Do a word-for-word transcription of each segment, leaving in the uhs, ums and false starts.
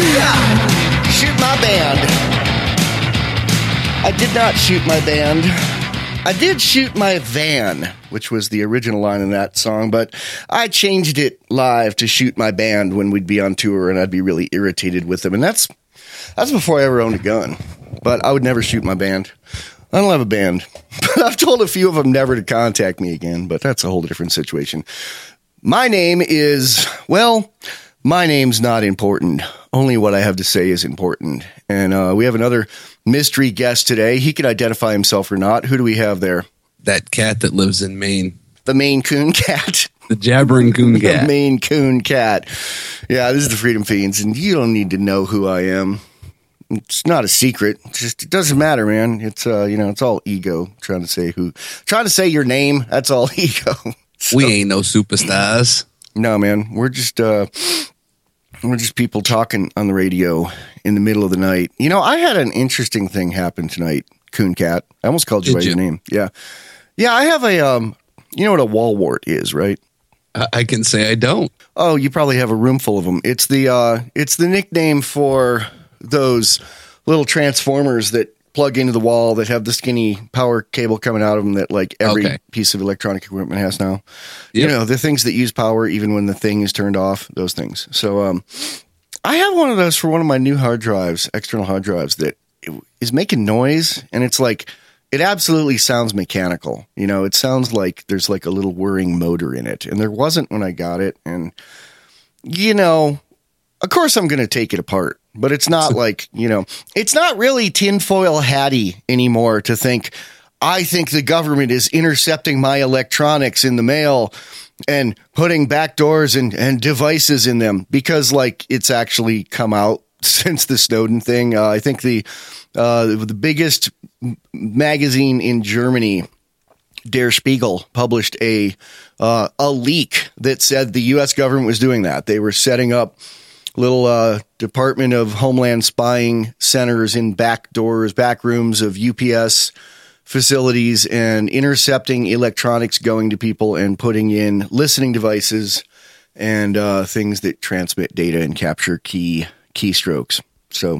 Shoot my band. I did not shoot my band. I did shoot my van, which was the original line in that song, but I changed it live to shoot my band when we'd be on tour and I'd be really irritated with them. And that's that's before I ever owned a gun. But I would never shoot my band. I don't have a band. But I've told a few of them never to contact me again, but that's a whole different situation. My name is, well, my name's not important. Only what I have to say is important. And uh, we have another mystery guest today. He can identify himself or not. Who do we have there? That cat that lives in Maine. The Maine Coon Cat. The jabbering coon cat. The Maine Coon Cat. Yeah, this is the Freedom Fiends, and you don't need to know who I am. It's not a secret. It's just it doesn't matter, man. It's uh, you know, it's all ego. Trying to say who, trying to say your name. That's all ego. So, we ain't no superstars. No, man. We're just uh, we're just people talking on the radio in the middle of the night. You know, I had an interesting thing happen tonight, Coon Cat. I almost called you Did by you? your name. Yeah, yeah. I have a um, you know what a wall wart is, right? I, I can say I don't. Oh, you probably have a room full of them. It's the uh, it's the nickname for those little transformers that plug into the wall that have the skinny power cable coming out of them that like every Okay. piece of electronic equipment has now. Yep. You know, the things that use power even when the thing is turned off, those things. So um, I have one of those for one of my new hard drives, external hard drives that is making noise, and it's like it absolutely sounds mechanical. You know, it sounds like there's like a little whirring motor in it, and there wasn't when I got it. And you know, of course I'm going to take it apart, but it's not like, you know, it's not really tinfoil hatty anymore to think, I think the government is intercepting my electronics in the mail and putting backdoors and, and devices in them, because like it's actually come out since the Snowden thing. Uh, I think the, uh, the biggest magazine in Germany, Der Spiegel, published a, uh, a leak that said the U S government was doing that. They were setting up little uh, Department of Homeland Spying centers in back doors, back rooms of U P S facilities, and intercepting electronics going to people and putting in listening devices and uh, things that transmit data and capture key keystrokes. So,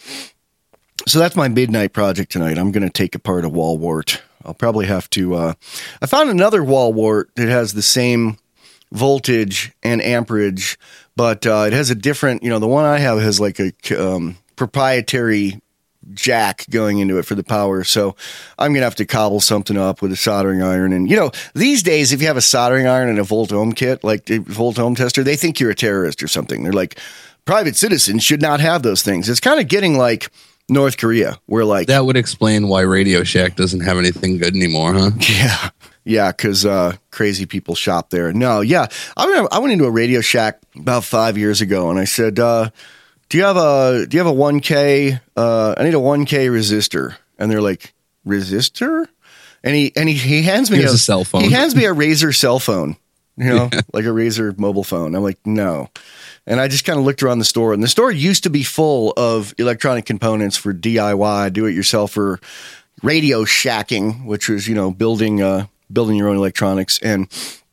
so that's my midnight project tonight. I'm going to take apart a wall wart. I'll probably have to. Uh, I found another wall wart that has the same voltage and amperage, but uh, it has a different, you know, the one I have has like a um, proprietary jack going into it for the power. So I'm going to have to cobble something up with a soldering iron. And, you know, these days, if you have a soldering iron and a volt ohm kit, like the volt ohm tester, they think you're a terrorist or something. They're like, private citizens should not have those things. It's kind of getting like North Korea, where like, That would explain why Radio Shack doesn't have anything good anymore, huh? yeah. Yeah, because uh, crazy people shop there. No, yeah. I went, I went into a Radio Shack about five years ago, and I said, uh, do you have a do you have a one K? Uh, I need a one K resistor. And they're like, resistor? And he and he, he hands me Here's a cell phone. He hands me a Razer cell phone, you know, like a Razer mobile phone. I'm like, no. And I just kind of looked around the store, and the store used to be full of electronic components for D I Y, do-it-yourself, or Radio Shacking, which was, you know, building uh, building your own electronics. And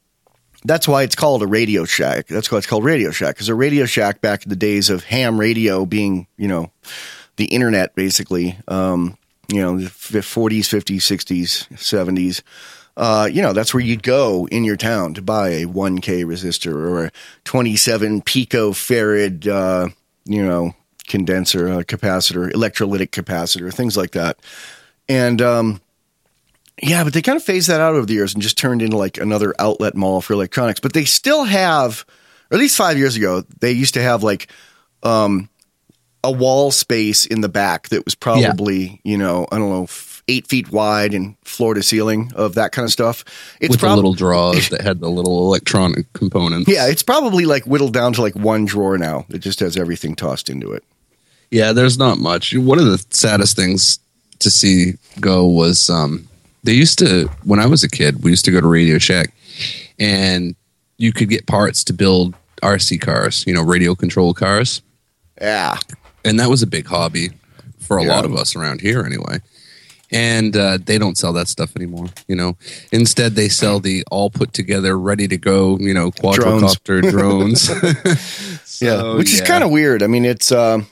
that's why it's called a Radio Shack. That's why it's called Radio Shack, because a Radio Shack back in the days of ham radio being, you know, the internet, basically, um, you know, the forties, fifties, sixties, seventies. Uh, you know, that's where you'd go in your town to buy a one K resistor or a twenty-seven picofarad, uh, you know, condenser, uh, capacitor, electrolytic capacitor, things like that. And, um, yeah, but they kind of phased that out over the years and just turned into like another outlet mall for electronics. But they still have, or at least five years ago, they used to have like um, a wall space in the back that was probably, yeah. you know, I don't know, eight feet wide and floor to ceiling of that kind of stuff. It's With prob- the little drawers that had the little electronic components. Yeah, it's probably like whittled down to like one drawer now. It just has everything tossed into it. Yeah, there's not much. One of the saddest things to see go was um, they used to, when I was a kid, we used to go to Radio Shack, and you could get parts to build R C cars, you know, radio control cars. Yeah. And that was a big hobby for a Yeah. lot of us around here anyway. And uh, they don't sell that stuff anymore, you know. Instead, they sell the all put together, ready to go, you know, quadrocopter drones. So, yeah, which is yeah. kind of weird. I mean, it's, um,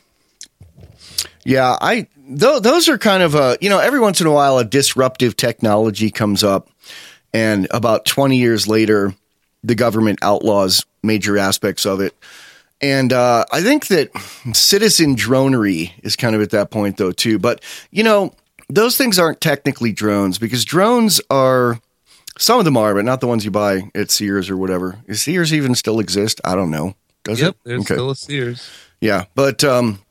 yeah, I, th- those are kind of, uh, you know, every once in a while, a disruptive technology comes up, and about twenty years later, the government outlaws major aspects of it. And uh, I think that citizen dronery is kind of at that point, though, too. But, you know, those things aren't technically drones, because drones are, some of them are, but not the ones you buy at Sears or whatever. Does Sears even still exist? I don't know. Does Yep, it? there's Okay. still a Sears. Yeah, but um,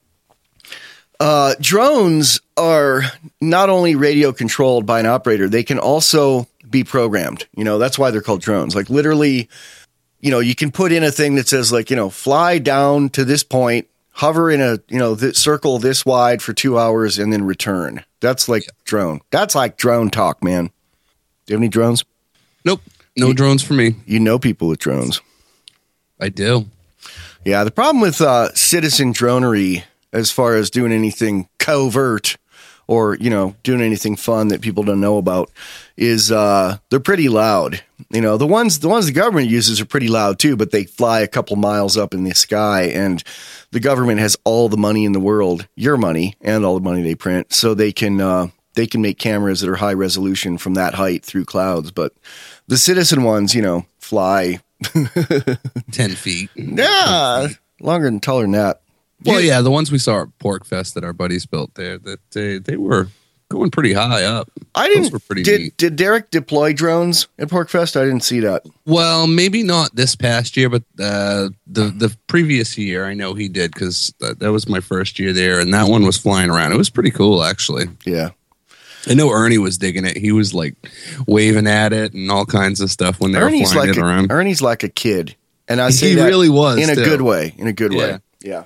uh, drones are not only radio controlled by an operator, they can also be programmed. You know, that's why they're called drones. Like literally, you know, you can put in a thing that says like, you know, fly down to this point, hover in a, you know, this circle this wide for two hours and then return. That's like yeah. drone. That's like drone talk, man. Do you have any drones? Nope. No you, drones for me. You know people with drones. I do. Yeah. The problem with uh, citizen dronery, as far as doing anything covert or, you know, doing anything fun that people don't know about, is uh, they're pretty loud. You know, the ones the ones the government uses are pretty loud too, but they fly a couple miles up in the sky, and the government has all the money in the world, your money, and all the money they print, so they can uh, they can make cameras that are high resolution from that height through clouds. But the citizen ones, you know, fly ten feet. Yeah, longer and taller than that. Well, yeah, the ones we saw at Pork Fest that our buddies built there, that they, they were going pretty high up. I didn't. Those were pretty did neat. did Derek deploy drones at Pork Fest? I didn't see that. Well, maybe not this past year, but uh, the the previous year, I know he did, because that, that was my first year there, and that one was flying around. It was pretty cool, actually. Yeah. I know Ernie was digging it. He was like waving at it and all kinds of stuff when they Ernie's were flying like it a, around. Ernie's like a kid, and I say he that really was in a too. good way. In a good Yeah. way. Yeah.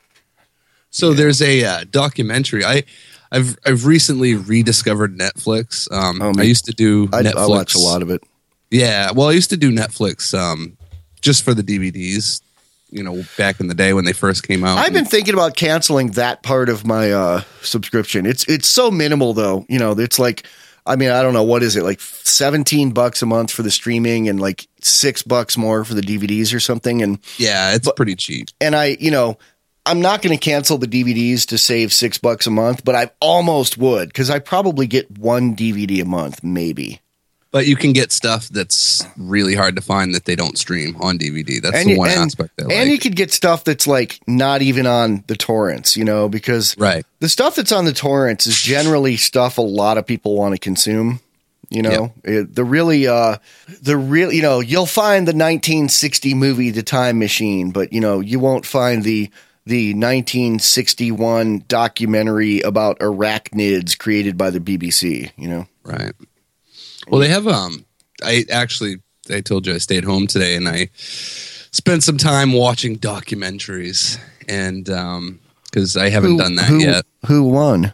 So yeah. there's a uh, documentary. I I've I've recently rediscovered Netflix. Um, Oh, I used to do I, Netflix. I watch a lot of it. Yeah, well, I used to do Netflix um, just for the D V Ds. You know, back in the day when they first came out. I've been thinking about canceling that part of my uh, subscription. It's it's so minimal though. You know, it's like, I mean, I don't know, what is it, like seventeen bucks a month for the streaming and like six bucks more for the D V Ds or something. And yeah, it's but, pretty cheap. And I, you know, I'm not going to cancel the D V Ds to save six bucks a month, but I almost would, because I probably get one D V D a month, maybe. But you can get stuff that's really hard to find that they don't stream on D V D. That's and the you, one and, aspect I like. And you could get stuff that's like not even on the torrents, you know, because right. the stuff that's on the torrents is generally stuff a lot of people want to consume. You know, yep. it, the really, uh, the real, you know, you'll find the nineteen sixty movie, The Time Machine, but you know, you won't find the the nineteen sixty-one documentary about arachnids created by the B B C. You know, right. Well, they have, um, I actually, I told you I stayed home today and I spent some time watching documentaries, and, um, cause I haven't who, done that who, yet. Who won?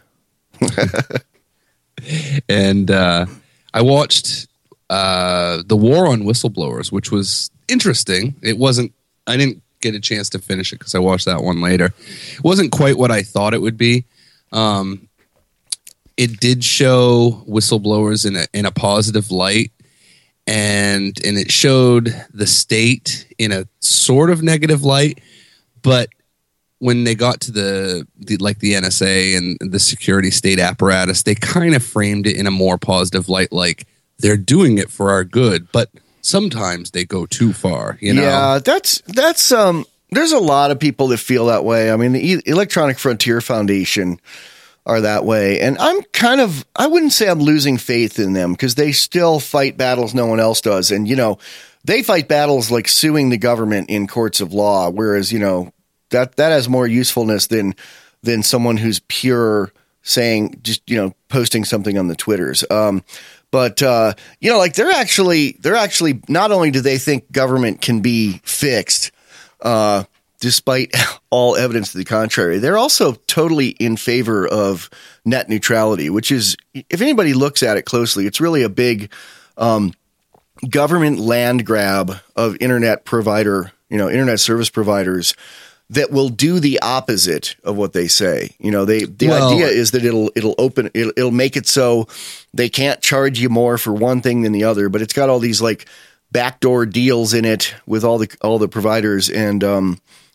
And, uh, I watched, uh, The War on Whistleblowers, which was interesting. It wasn't, I didn't get a chance to finish it cause I watched that one later. It wasn't quite what I thought it would be. Um, It did show whistleblowers in a in a positive light, and and it showed the state in a sort of negative light. But when they got to the, the like the N S A and the security state apparatus, they kind of framed it in a more positive light, like they're doing it for our good, but sometimes they go too far. You know? Yeah, that's that's um. There's a lot of people that feel that way. I mean, the e- Electronic Frontier Foundation are that way. And I'm kind of, I wouldn't say I'm losing faith in them, because they still fight battles no one else does. And, you know, they fight battles like suing the government in courts of law, whereas, you know, that, that has more usefulness than, than someone who's pure saying, just, you know, posting something on the Twitters. Um, but, uh, you know, like they're actually, they're actually, not only do they think government can be fixed, uh, despite all evidence to the contrary, they're also totally in favor of net neutrality, which is, if anybody looks at it closely, it's really a big um, government land grab of internet provider, you know, internet service providers that will do the opposite of what they say. You know, they the well, idea is that it'll it'll open it'll, it'll make it so they can't charge you more for one thing than the other, but it's got all these like backdoor deals in it with all the all the providers, and um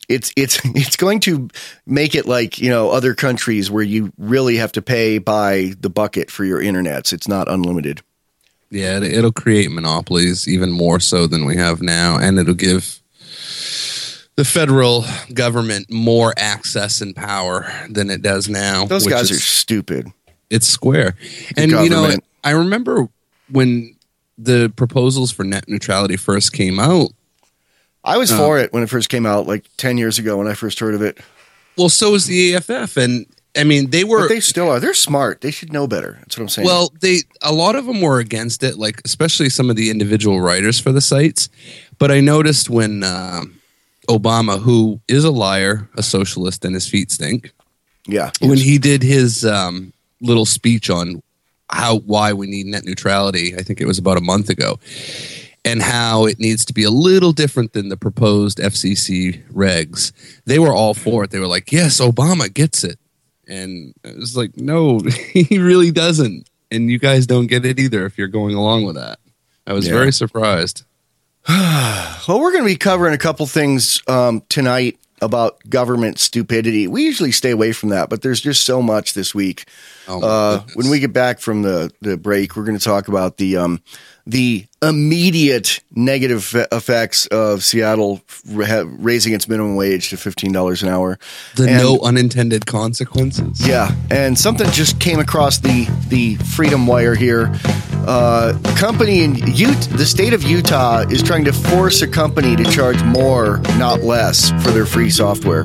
it's it's it's going to make it like, you know, other countries where you really have to pay by the bucket for your internets. It's not unlimited. Yeah, it, it'll create monopolies even more so than we have now, and it'll give the federal government more access and power than it does now. Those guys is, are stupid. It's square. The and, government. you know, I remember when the proposals for net neutrality first came out. I was uh, for it when it first came out, like ten years ago when I first heard of it. Well, so was the A F F. And, I mean, they were... But they still are. They're smart. They should know better. That's what I'm saying. Well, they a lot of them were against it, like especially some of the individual writers for the sites. But I noticed when uh, Obama, who is a liar, a socialist, and his feet stink, yeah, when he did his um, little speech on how why we need net neutrality, I think it was about a month ago, and how it needs to be a little different than the proposed F C C regs, they were all for it. They were like, yes, Obama gets it. And it was like, no, he really doesn't. And you guys don't get it either if you're going along with that. I was Yeah. very surprised. Well, we're going to be covering a couple things um, tonight about government stupidity. We usually stay away from that, but there's just so much this week. Oh, my uh, goodness. when we get back from the, the break, we're going to talk about the um, the immediate negative effects of Seattle ra- raising its minimum wage to fifteen dollars an hour. The And- no unintended consequences. Yeah, and something just came across the the Freedom Wire here. Uh, company in Utah, the state of Utah is trying to force a company to charge more, not less, for their free software.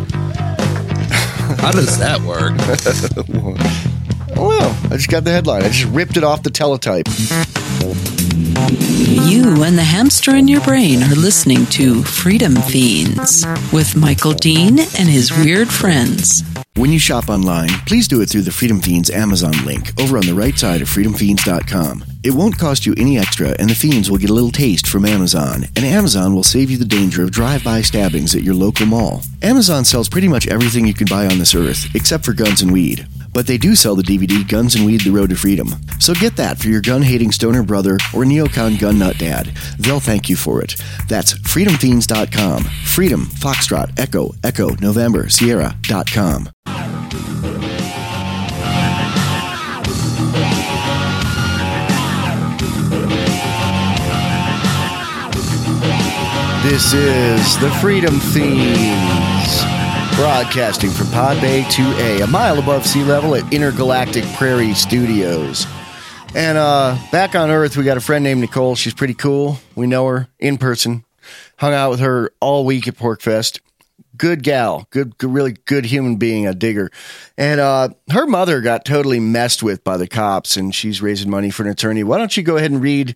How does that work? Well, I just got the headline. I just ripped it off the teletype. You and the hamster in your brain are listening to Freedom Fiends with Michael Dean and his weird friends. When you shop online, please do it through the Freedom Fiends Amazon link over on the right side of freedom fiends dot com. It won't cost you any extra, and the Fiends will get a little taste from Amazon, and Amazon will save you the danger of drive-by stabbings at your local mall. Amazon sells pretty much everything you can buy on this earth, except for guns and weed. But they do sell the D V D Guns and Weed: The Road to Freedom. So get that for your gun-hating stoner brother or neocon gun nut dad. They'll thank you for it. That's freedom fiends dot com. Freedom, Foxtrot, Echo, Echo, November, Sierra dot com. This is the Freedom Fiends, broadcasting from Pod Bay two A, a mile above sea level at Intergalactic Prairie Studios. And uh, back on Earth, we got a friend named Nicole. She's pretty cool. We know her in person. Hung out with her all week at PorkFest. Good gal. Good, good really good human being. I dig her. And uh, her mother got totally messed with by the cops, and she's raising money for an attorney. Why don't you go ahead and read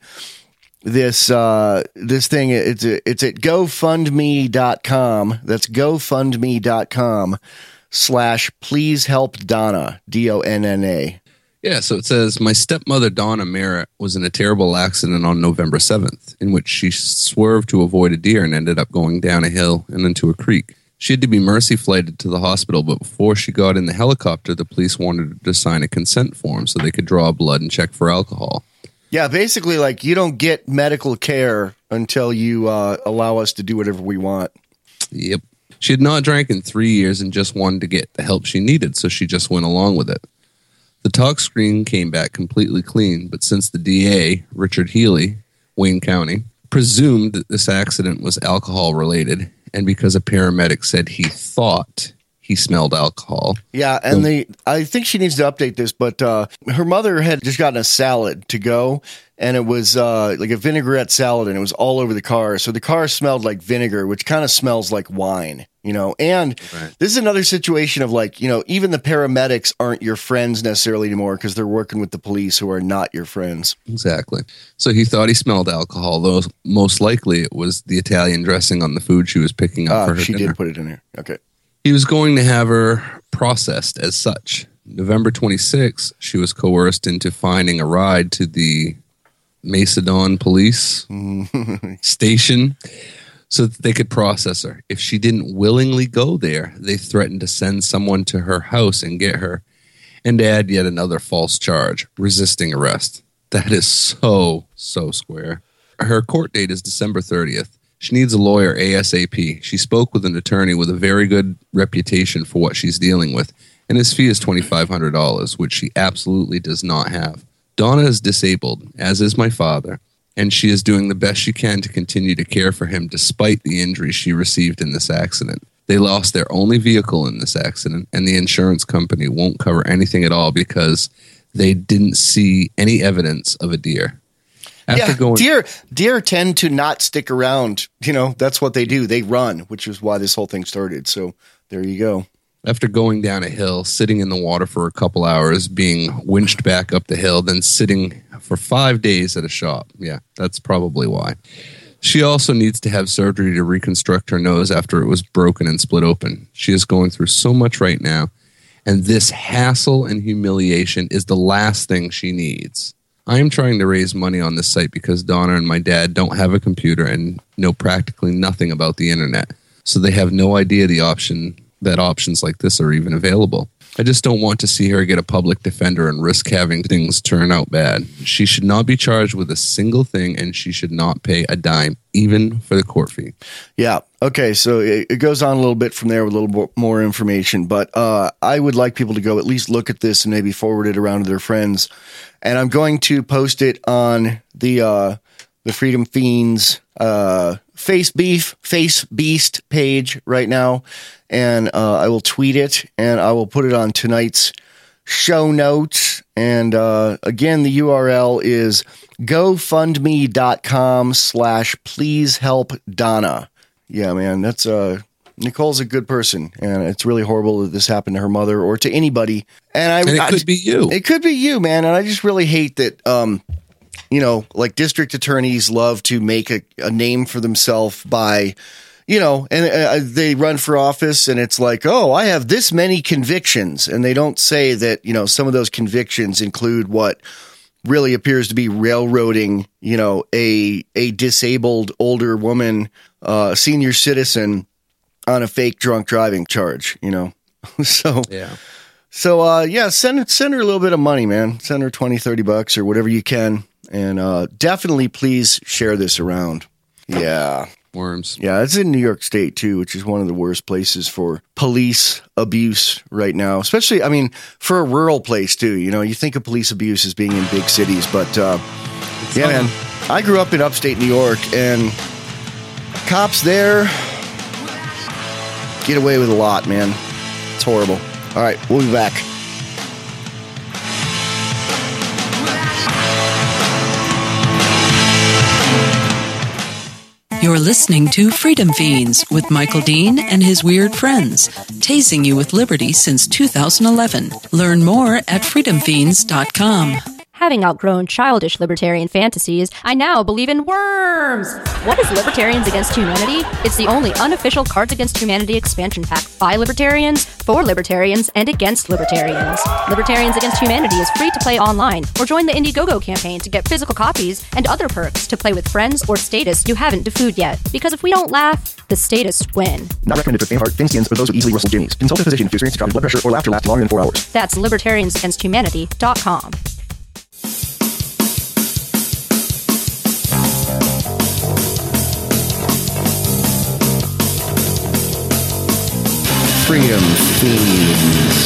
this uh, this thing? It's it's at GoFundMe dot com. That's GoFundMe dot com slash please help Donna, D O N N A. Yeah, so it says, my stepmother, Donna Merritt, was in a terrible accident on November seventh, in which she swerved to avoid a deer and ended up going down a hill and into a creek. She had to be mercy flighted to the hospital, but before she got in the helicopter, the police wanted her to sign a consent form so they could draw blood and check for alcohol. Yeah, basically, like, you don't get medical care until you uh, allow us to do whatever we want. Yep. She had not drank in three years and just wanted to get the help she needed, so she just went along with it. The tox screen came back completely clean, but since the D A, Richard Healy, Wayne County, presumed that this accident was alcohol related, and because a paramedic said he thought he smelled alcohol. Yeah, and the I think she needs to update this, but uh, her mother had just gotten a salad to go, and it was uh, like a vinaigrette salad, and it was all over the car. So the car smelled like vinegar, which kind of smells like wine, you know. And Right. This is another situation of like, you know, even the paramedics aren't your friends necessarily anymore because they're working with the police who are not your friends. Exactly. So he thought he smelled alcohol, though most likely it was the Italian dressing on the food she was picking up Ah, for her she dinner. did put it in there. Okay. He was going to have her processed as such. November twenty-sixth, she was coerced into finding a ride to the Macedon police station so that they could process her. If she didn't willingly go there, they threatened to send someone to her house and get her and add yet another false charge, resisting arrest. That is so, so square. Her court date is December thirtieth. She needs a lawyer ASAP. She spoke with an attorney with a very good reputation for what she's dealing with, and his fee is twenty-five hundred dollars, which she absolutely does not have. Donna is disabled, as is my father, and she is doing the best she can to continue to care for him despite the injuries she received in this accident. They lost their only vehicle in this accident, and the insurance company won't cover anything at all because they didn't see any evidence of a deer. After yeah, going- deer deer tend to not stick around. You know, that's what they do. They run, which is why this whole thing started. So there you go. After going down a hill, sitting in the water for a couple hours, being winched back up the hill, then sitting for five days at a shop. Yeah, that's probably why. She also needs to have surgery to reconstruct her nose after it was broken and split open. She is going through so much right now, and this hassle and humiliation is the last thing she needs. I am trying to raise money on this site because Donna and my dad don't have a computer and know practically nothing about the internet, so they have no idea the option that options like this are even available. I just don't want to see her get a public defender and risk having things turn out bad. She should not be charged with a single thing, and she should not pay a dime, even for the court fee. Yeah. Okay. So it, it goes on a little bit from there with a little more information, but uh, I would like people to go at least look at this and maybe forward it around to their friends. And I'm going to post it on the uh, the Freedom Fiends uh, Face Beef Face Beast page right now, and uh, I will tweet it and I will put it on tonight's show notes. And uh, again, the U R L is gofundme.com slash please help Donna. Yeah, man, that's uh, Nicole's a good person, and it's really horrible that this happened to her mother or to anybody. And I, and it I, could be you. It could be you, man. And I just really hate that. Um, you know, like district attorneys love to make a, a name for themselves by, you know, and uh, they run for office and it's like, oh, I have this many convictions. And they don't say that, you know, some of those convictions include what really appears to be railroading, you know, a, a disabled older woman, uh, senior citizen on a fake drunk driving charge, you know? so, yeah. So, uh, yeah, send, send her a little bit of money, man. Send her twenty, thirty bucks or whatever you can. And uh, definitely please share this around. Yeah. Worms. Yeah, it's in New York State, too, which is one of the worst places for police abuse right now. Especially, I mean, for a rural place, too. You know, you think of police abuse as being in big cities. But, uh, yeah, man, I grew up in upstate New York, and cops there get away with a lot, man. It's horrible. All right, we'll be back. You're listening to Freedom Fiends with Michael Dean and his weird friends, tasing you with liberty since two thousand eleven. Learn more at freedom fiends dot com. Having outgrown childish libertarian fantasies, I now believe in worms! What is Libertarians Against Humanity? It's the only unofficial Cards Against Humanity expansion pack by libertarians, for libertarians, and against libertarians. Libertarians Against Humanity is free to play online, or join the Indiegogo campaign to get physical copies and other perks to play with friends or statists you haven't defooed yet. Because if we don't laugh, the statists win. Not recommended for faint heart, thin skins, or those with easily rustled jimmies. Consult a physician if you experience a drop in blood pressure or laughter lasts longer than four hours. That's libertarians against humanity dot com. Freedom Fiends.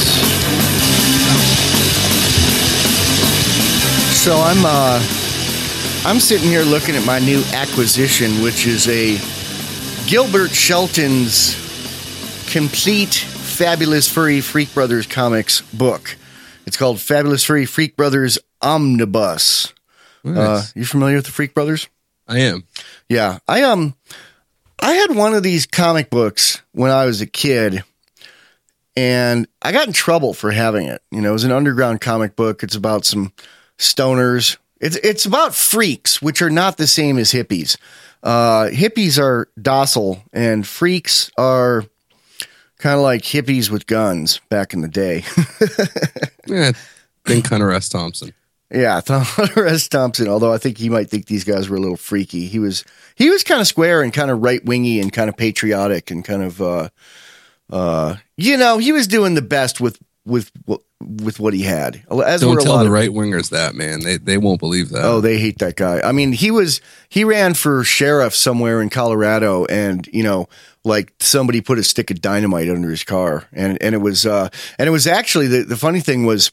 So I'm uh, I'm sitting here looking at my new acquisition, which is a Gilbert Shelton's complete Fabulous Furry Freak Brothers comics book. It's called Fabulous Furry Freak Brothers Omnibus. Nice. Uh, you familiar with the Freak Brothers? I am. Yeah, I um, I had one of these comic books when I was a kid. And I got in trouble for having it. You know, it was an underground comic book. It's about some stoners. It's it's about freaks, which are not the same as hippies. Uh, hippies are docile, and freaks are kind of like hippies with guns back in the day. Yeah, think Hunter S. Thompson. Yeah, Hunter S. Thompson. Although I think he might think these guys were a little freaky. He was he was kind of square and kind of right wingy and kind of patriotic and kind of. Uh, Uh, you know, he was doing the best with with with what he had. As Don't were a tell lot the of, right wingers that, man. They they won't believe that. Oh, they hate that guy. I mean, he was he ran for sheriff somewhere in Colorado, and you know, like somebody put a stick of dynamite under his car, and and it was uh, and it was actually the the funny thing was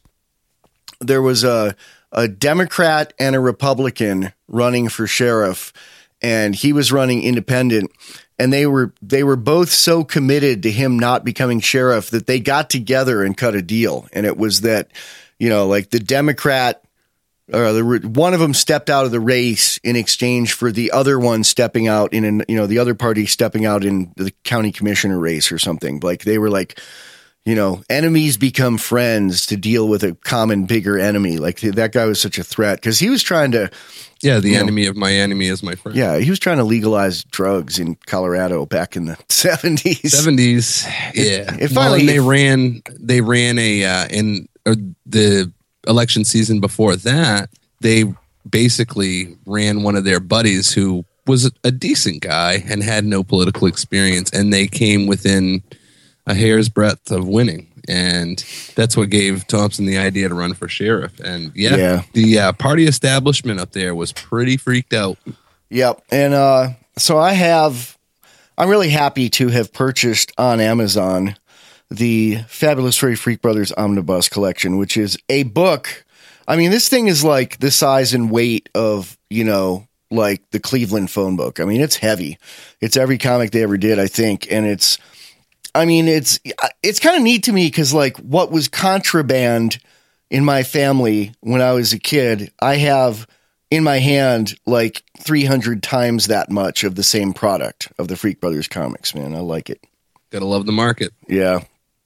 there was a a Democrat and a Republican running for sheriff, and he was running independent. And they were they were both so committed to him not becoming sheriff that they got together and cut a deal. And it was that, you know, like the Democrat or the one of them stepped out of the race in exchange for the other one stepping out in an, you know, the other party stepping out in the county commissioner race or something. Like they were like, you know, enemies become friends to deal with a common bigger enemy. Like that guy was such a threat because he was trying to. Yeah, the you enemy know, of my enemy is my friend. Yeah, he was trying to legalize drugs in Colorado back in the seventies. Seventies, yeah. It well, finally and they ran. They ran a uh, in or the election season before that. They basically ran one of their buddies who was a decent guy and had no political experience, and they came within a hair's breadth of winning. And that's what gave Thompson the idea to run for sheriff. And yeah, Yeah. the uh, party establishment up there was pretty freaked out. Yep. And uh, so I have, I'm really happy to have purchased on Amazon the Fabulous Furry Freak Brothers Omnibus Collection, which is a book. I mean, this thing is like the size and weight of, you know, like the Cleveland phone book. I mean, it's heavy. It's every comic they ever did, I think. And it's, I mean, it's it's kind of neat to me because, like, what was contraband in my family when I was a kid, I have in my hand like three hundred times that much of the same product of the Freak Brothers comics, man. I like it. Gotta love the market. Yeah.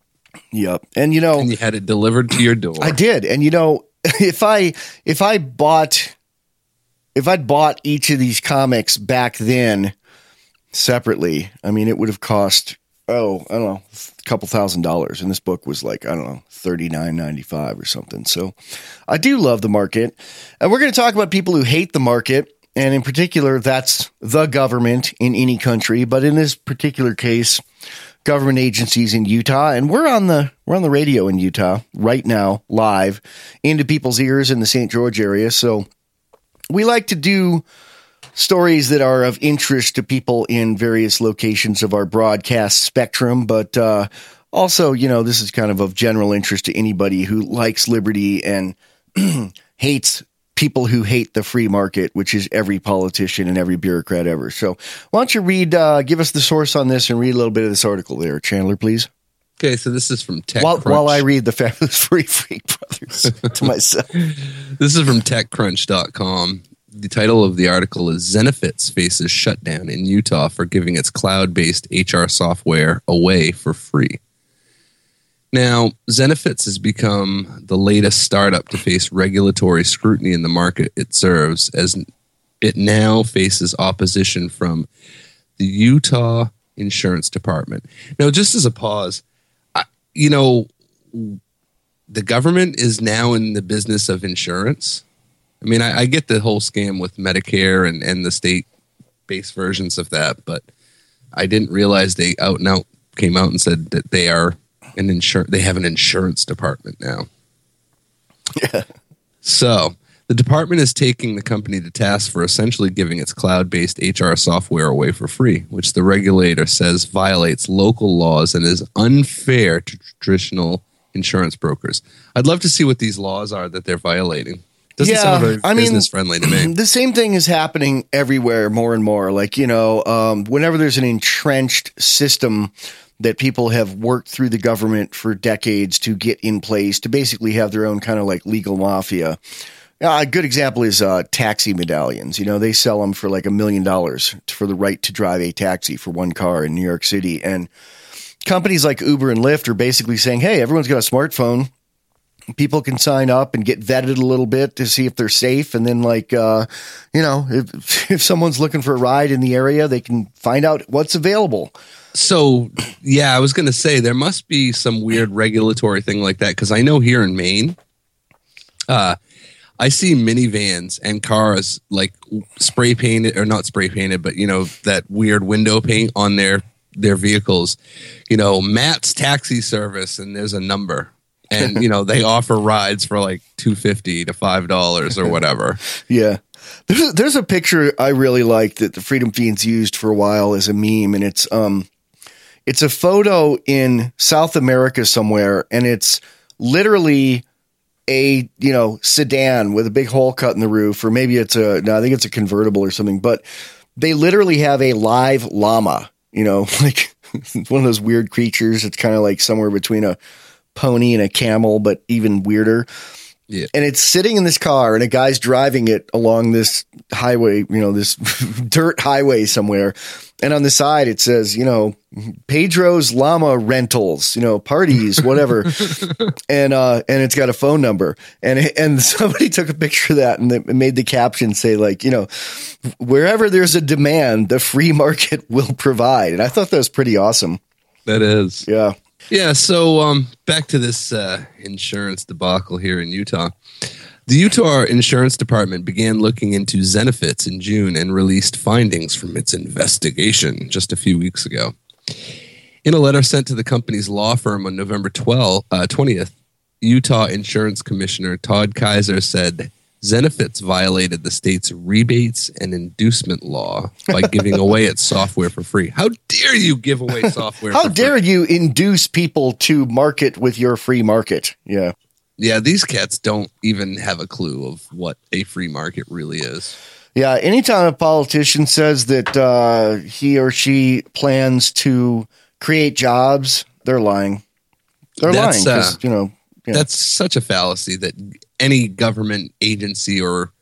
Yep. And, you know, And you had it delivered to your door. I did. And, you know, if I if I bought if I'd bought each of these comics back then separately, I mean, it would have cost. Oh, I don't know, a couple thousand dollars. And this book was like, I don't know, thirty-nine ninety-five or something. So I do love the market. And we're going to talk about people who hate the market. And in particular, that's the government in any country. But in this particular case, government agencies in Utah. And we're on the we're on the radio in Utah right now, live, into people's ears in the Saint George area. So we like to do stories that are of interest to people in various locations of our broadcast spectrum, but uh, also, you know, this is kind of of general interest to anybody who likes liberty and hates people who hate the free market, which is every politician and every bureaucrat ever. So why don't you read, uh, give us the source on this and read a little bit of this article there, Chandler, please. Okay, so this is from TechCrunch. While, while I read the Fabulous Furry Freak Brothers to myself. This is from TechCrunch dot com. The title of the article is Zenefits faces shutdown in Utah for giving its cloud-based H R software away for free. Now, Zenefits has become the latest startup to face regulatory scrutiny in the market it serves, as it now faces opposition from the Utah Insurance Department. Now, just as a pause, I, you know, the government is now in the business of insurance. I mean, I, I get the whole scam with Medicare and, and the state-based versions of that, but I didn't realize they out and out came out and said that they are an insur- they have an insurance department now. Yeah. So the department is taking the company to task for essentially giving its cloud-based H R software away for free, which the regulator says violates local laws and is unfair to traditional insurance brokers. I'd love to see what these laws are that they're violating. Doesn't Yeah, sound very I mean, business friendly to me. The same thing is happening everywhere more and more. Like, you know, um, whenever there's an entrenched system that people have worked through the government for decades to get in place to basically have their own kind of like legal mafia. Uh, a good example is uh, taxi medallions. You know, they sell them for like a million dollars for the right to drive a taxi for one car in New York City. And companies like Uber and Lyft are basically saying, hey, everyone's got a smartphone. People can sign up and get vetted a little bit to see if they're safe. And then, like, uh, you know, if, if someone's looking for a ride in the area, they can find out what's available. So, yeah, I was going to say there must be some weird regulatory thing like that, because I know here in Maine, uh, I see minivans and cars like spray painted, or not spray painted, but, you know, that weird window paint on their, their vehicles. You know, Matt's taxi service, and there's a number. and you know they offer rides for like two fifty to five dollars or whatever. Yeah. There's a, there's a picture I really like that the Freedom Fiends used for a while as a meme, and it's um it's a photo in South America somewhere, and it's literally a, you know, sedan with a big hole cut in the roof, or maybe it's a, no, I think it's a convertible or something, but they literally have a live llama, you know, like one of those weird creatures. It's kind of like somewhere between a pony and a camel, but even weirder. Yeah. And it's sitting in this car, and a guy's driving it along this highway, you know, this dirt highway somewhere. And on the side, it says, you know, Pedro's Llama Rentals, you know, parties, whatever. and uh, and it's got a phone number. And and somebody took a picture of that and they made the caption say, like, you know, wherever there's a demand, the free market will provide. And I thought that was pretty awesome. That is. Yeah. Yeah, so um, back to this uh, insurance debacle here in Utah. The Utah Insurance Department began looking into Zenefits in June and released findings from its investigation just a few weeks ago. In a letter sent to the company's law firm on November twelfth, uh, twentieth, Utah Insurance Commissioner Todd Kaiser said Zenefits violated the state's rebates and inducement law by giving away its software for free. How dare you give away software How for dare free? you induce people to market with your free market? Yeah. Yeah, these cats don't even have a clue of what a free market really is. Yeah. Anytime a politician says that uh, he or she plans to create jobs, they're lying. They're That's, lying because, uh, you know. Yeah. That's such a fallacy that any government agency or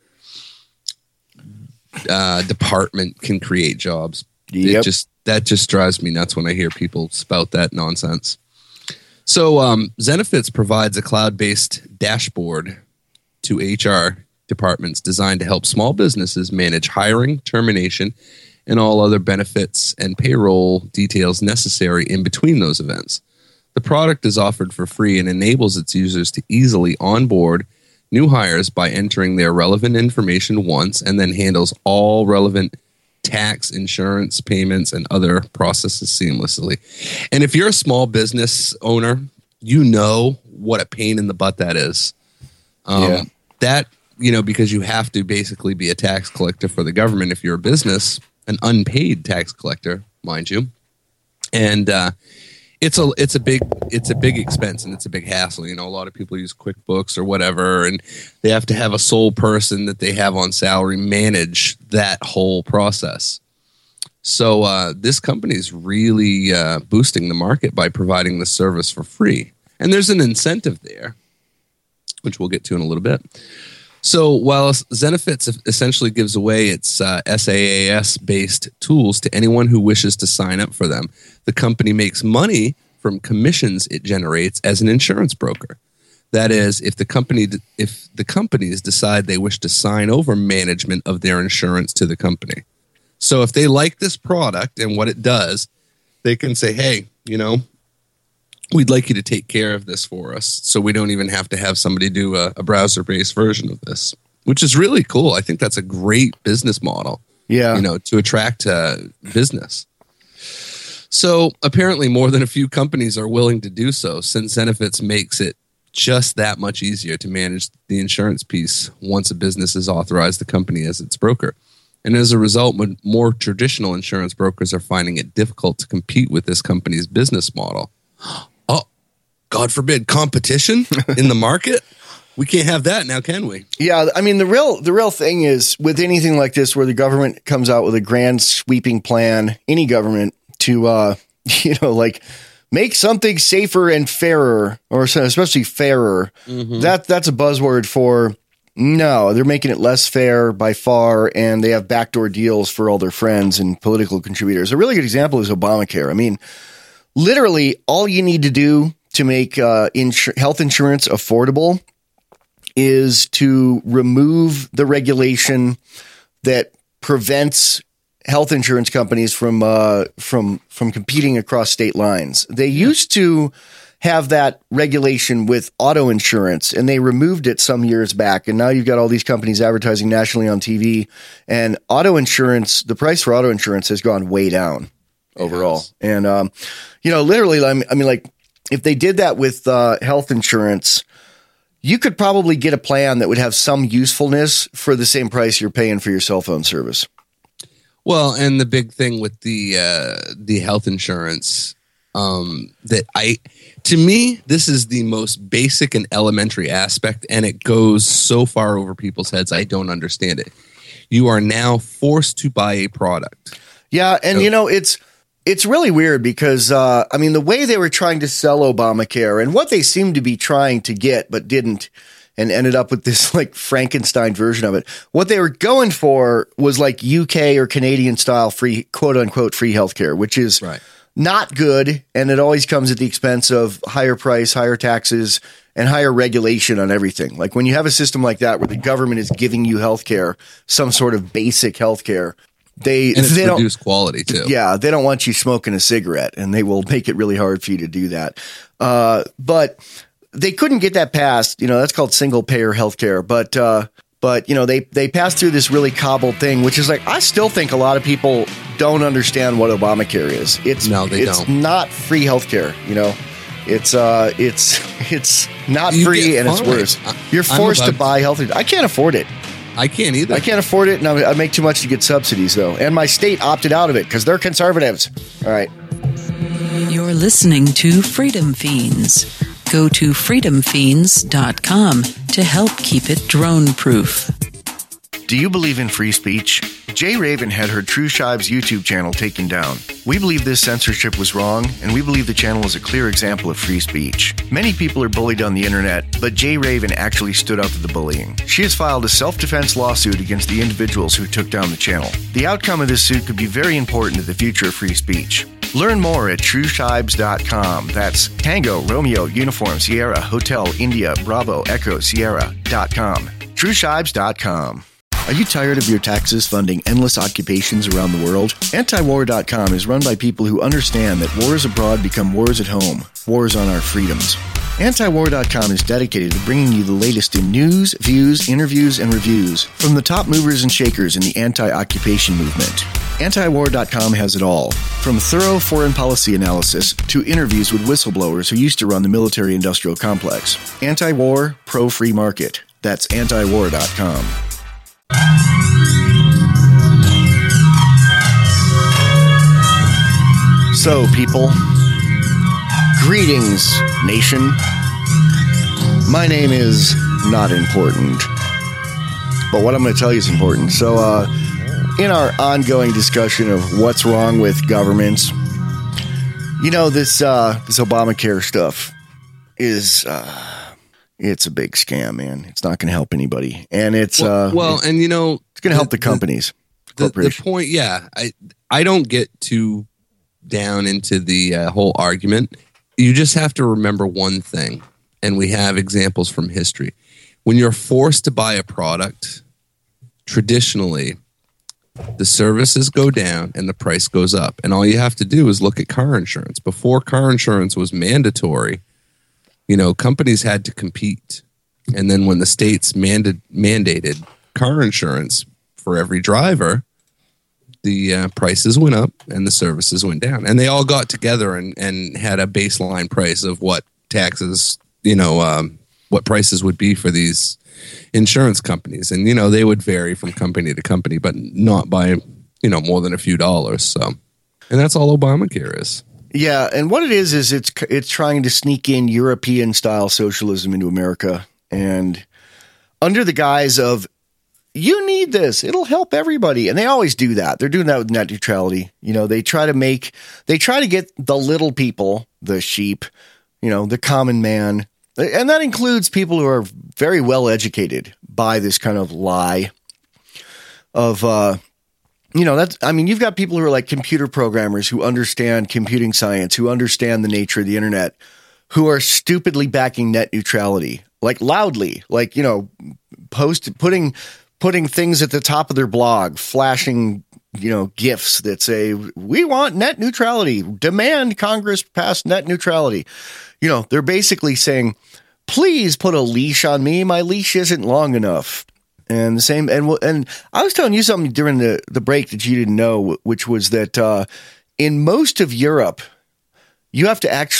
uh, department can create jobs. Yep. It just that just drives me nuts when I hear people spout that nonsense. So um, Zenefits provides a cloud-based dashboard to H R departments designed to help small businesses manage hiring, termination, and all other benefits and payroll details necessary in between those events. The product is offered for free and enables its users to easily onboard new hires by entering their relevant information once, and then handles all relevant tax, insurance, payments, and other processes seamlessly. And if you're a small business owner, you know what a pain in the butt that is. Um, Yeah. That, you know, because you have to basically be a tax collector for the government if you're a business, an unpaid tax collector, mind you. And, uh, It's a it's a big it's a big expense, and it's a big hassle. You know, a lot of people use QuickBooks or whatever, and they have to have a sole person that they have on salary manage that whole process. So uh, this company is really uh, boosting the market by providing the service for free, and there's an incentive there, which we'll get to in a little bit. So while Zenefits essentially gives away its uh, S A A S-based tools to anyone who wishes to sign up for them, the company makes money from commissions it generates as an insurance broker. That is, if the company if the companies decide they wish to sign over management of their insurance to the company. So if they like this product and what it does, they can say, hey, you know, we'd like you to take care of this for us, so we don't even have to have somebody do a, a browser-based version of this, which is really cool. I think that's a great business model, Yeah. you know, to attract uh, business. So apparently more than a few companies are willing to do so, since Zenefits makes it just that much easier to manage the insurance piece once a business has authorized the company as its broker. And as a result, more traditional insurance brokers are finding it difficult to compete with this company's business model. God forbid, competition in the market? We can't have that now, can we? Yeah, I mean, the real the real thing is with anything like this where the government comes out with a grand sweeping plan, any government, to, uh, you know, like make something safer and fairer, or especially fairer. Mm-hmm. That That's a buzzword for, no, they're making it less fair by far, and they have backdoor deals for all their friends and political contributors. A really good example is Obamacare. I mean, literally all you need to do to make uh, insur- health insurance affordable is to remove the regulation that prevents health insurance companies from uh, from from competing across state lines. They used to have that regulation with auto insurance, and they removed it some years back. And now you've got all these companies advertising nationally on T V, and auto insurance, the price for auto insurance has gone way down overall. Yes. And, um, you know, literally, I mean, I mean, like, if they did that with uh, health insurance, you could probably get a plan that would have some usefulness for the same price you're paying for your cell phone service. Well, and the big thing with the uh, the health insurance um, that I, to me, this is the most basic and elementary aspect, and it goes so far over people's heads. I don't understand it. You are now forced to buy a product. Yeah, and so, you know it's. It's really weird because, uh, I mean, the way they were trying to sell Obamacare and what they seemed to be trying to get but didn't and ended up with this like Frankenstein version of it. What they were going for was like U K or Canadian style free, quote unquote, free healthcare, which is right. not good. And it always comes at the expense of higher price, higher taxes, and higher regulation on everything. Like when you have a system like that where the government is giving you healthcare, some sort of basic healthcare. They, and it's they reduced don't, quality too. Yeah, they don't want you smoking a cigarette, and they will make it really hard for you to do that. Uh, but they couldn't get that passed. You know, that's called single payer healthcare. But uh, but you know, they they passed through this really cobbled thing, which is like I still think a lot of people don't understand what Obamacare is. It's no, they it's don't. not free healthcare. You know, it's uh, it's it's not You free, and it's fine. worse. I- You're I'm forced to about- buy health. I can't afford it. I can't either. I can't afford it, and I make too much to get subsidies, though. And my state opted out of it because they're conservatives. All right. You're listening to Freedom Fiends. Go to freedom fiends dot com to help keep it drone-proof. Do you believe in free speech? Jay Raven had her True Shives YouTube channel taken down. We believe this censorship was wrong, and we believe the channel is a clear example of free speech. Many people are bullied on the internet, but Jay Raven actually stood up to the bullying. She has filed a self-defense lawsuit against the individuals who took down the channel. The outcome of this suit could be very important to the future of free speech. Learn more at true shibes dot com. That's Tango, Romeo, Uniform, Sierra, Hotel, India, Bravo, Echo, Sierra dot com. true shibes dot com. Are you tired of your taxes funding endless occupations around the world? anti war dot com is run by people who understand that wars abroad become wars at home, wars on our freedoms. anti war dot com is dedicated to bringing you the latest in news, views, interviews, and reviews from the top movers and shakers in the anti-occupation movement. anti war dot com has it all, from thorough foreign policy analysis to interviews with whistleblowers who used to run the military-industrial complex. Anti-war, pro-free market. That's anti war dot com. So, people, greetings, nation. My name is not important, but what I'm going to tell you is important. So, uh, in our ongoing discussion of what's wrong with governments, you know, this uh, this Obamacare stuff is uh, it's a big scam, man. It's not going to help anybody, and it's well, uh, well and you know, it's going to help the, the companies. The, the point, yeah, I I don't get too down into the uh, whole argument. You just have to remember one thing, and we have examples from history. When you're forced to buy a product, traditionally, the services go down and the price goes up. And all you have to do is look at car insurance. Before car insurance was mandatory, you know, companies had to compete. And then when the states mandate, mandated car insurance for every driver, the uh, prices went up and the services went down. And they all got together and, and had a baseline price of what taxes, you know, um, what prices would be for these insurance companies. And, you know, they would vary from company to company, but not by, you know, more than a few dollars. So, and that's all Obamacare is. Yeah. And what it is, is it's, it's trying to sneak in European style socialism into America. And under the guise of, you need this, it'll help everybody. And they always do that. They're doing that with net neutrality. You know, they try to make, they try to get the little people, the sheep, you know, the common man. And that includes people who are very well educated by this kind of lie of, uh, you know, that's, I mean, you've got people who are like computer programmers who understand computing science, who understand the nature of the internet, who are stupidly backing net neutrality, like loudly, like, you know, post putting, putting things at the top of their blog, flashing, you know, GIFs that say, we want net neutrality, demand Congress pass net neutrality. You know, they're basically saying, please put a leash on me. My leash isn't long enough. And the same, and and I was telling you something during the, the break that you didn't know, which was that uh, in most of Europe, you have to actually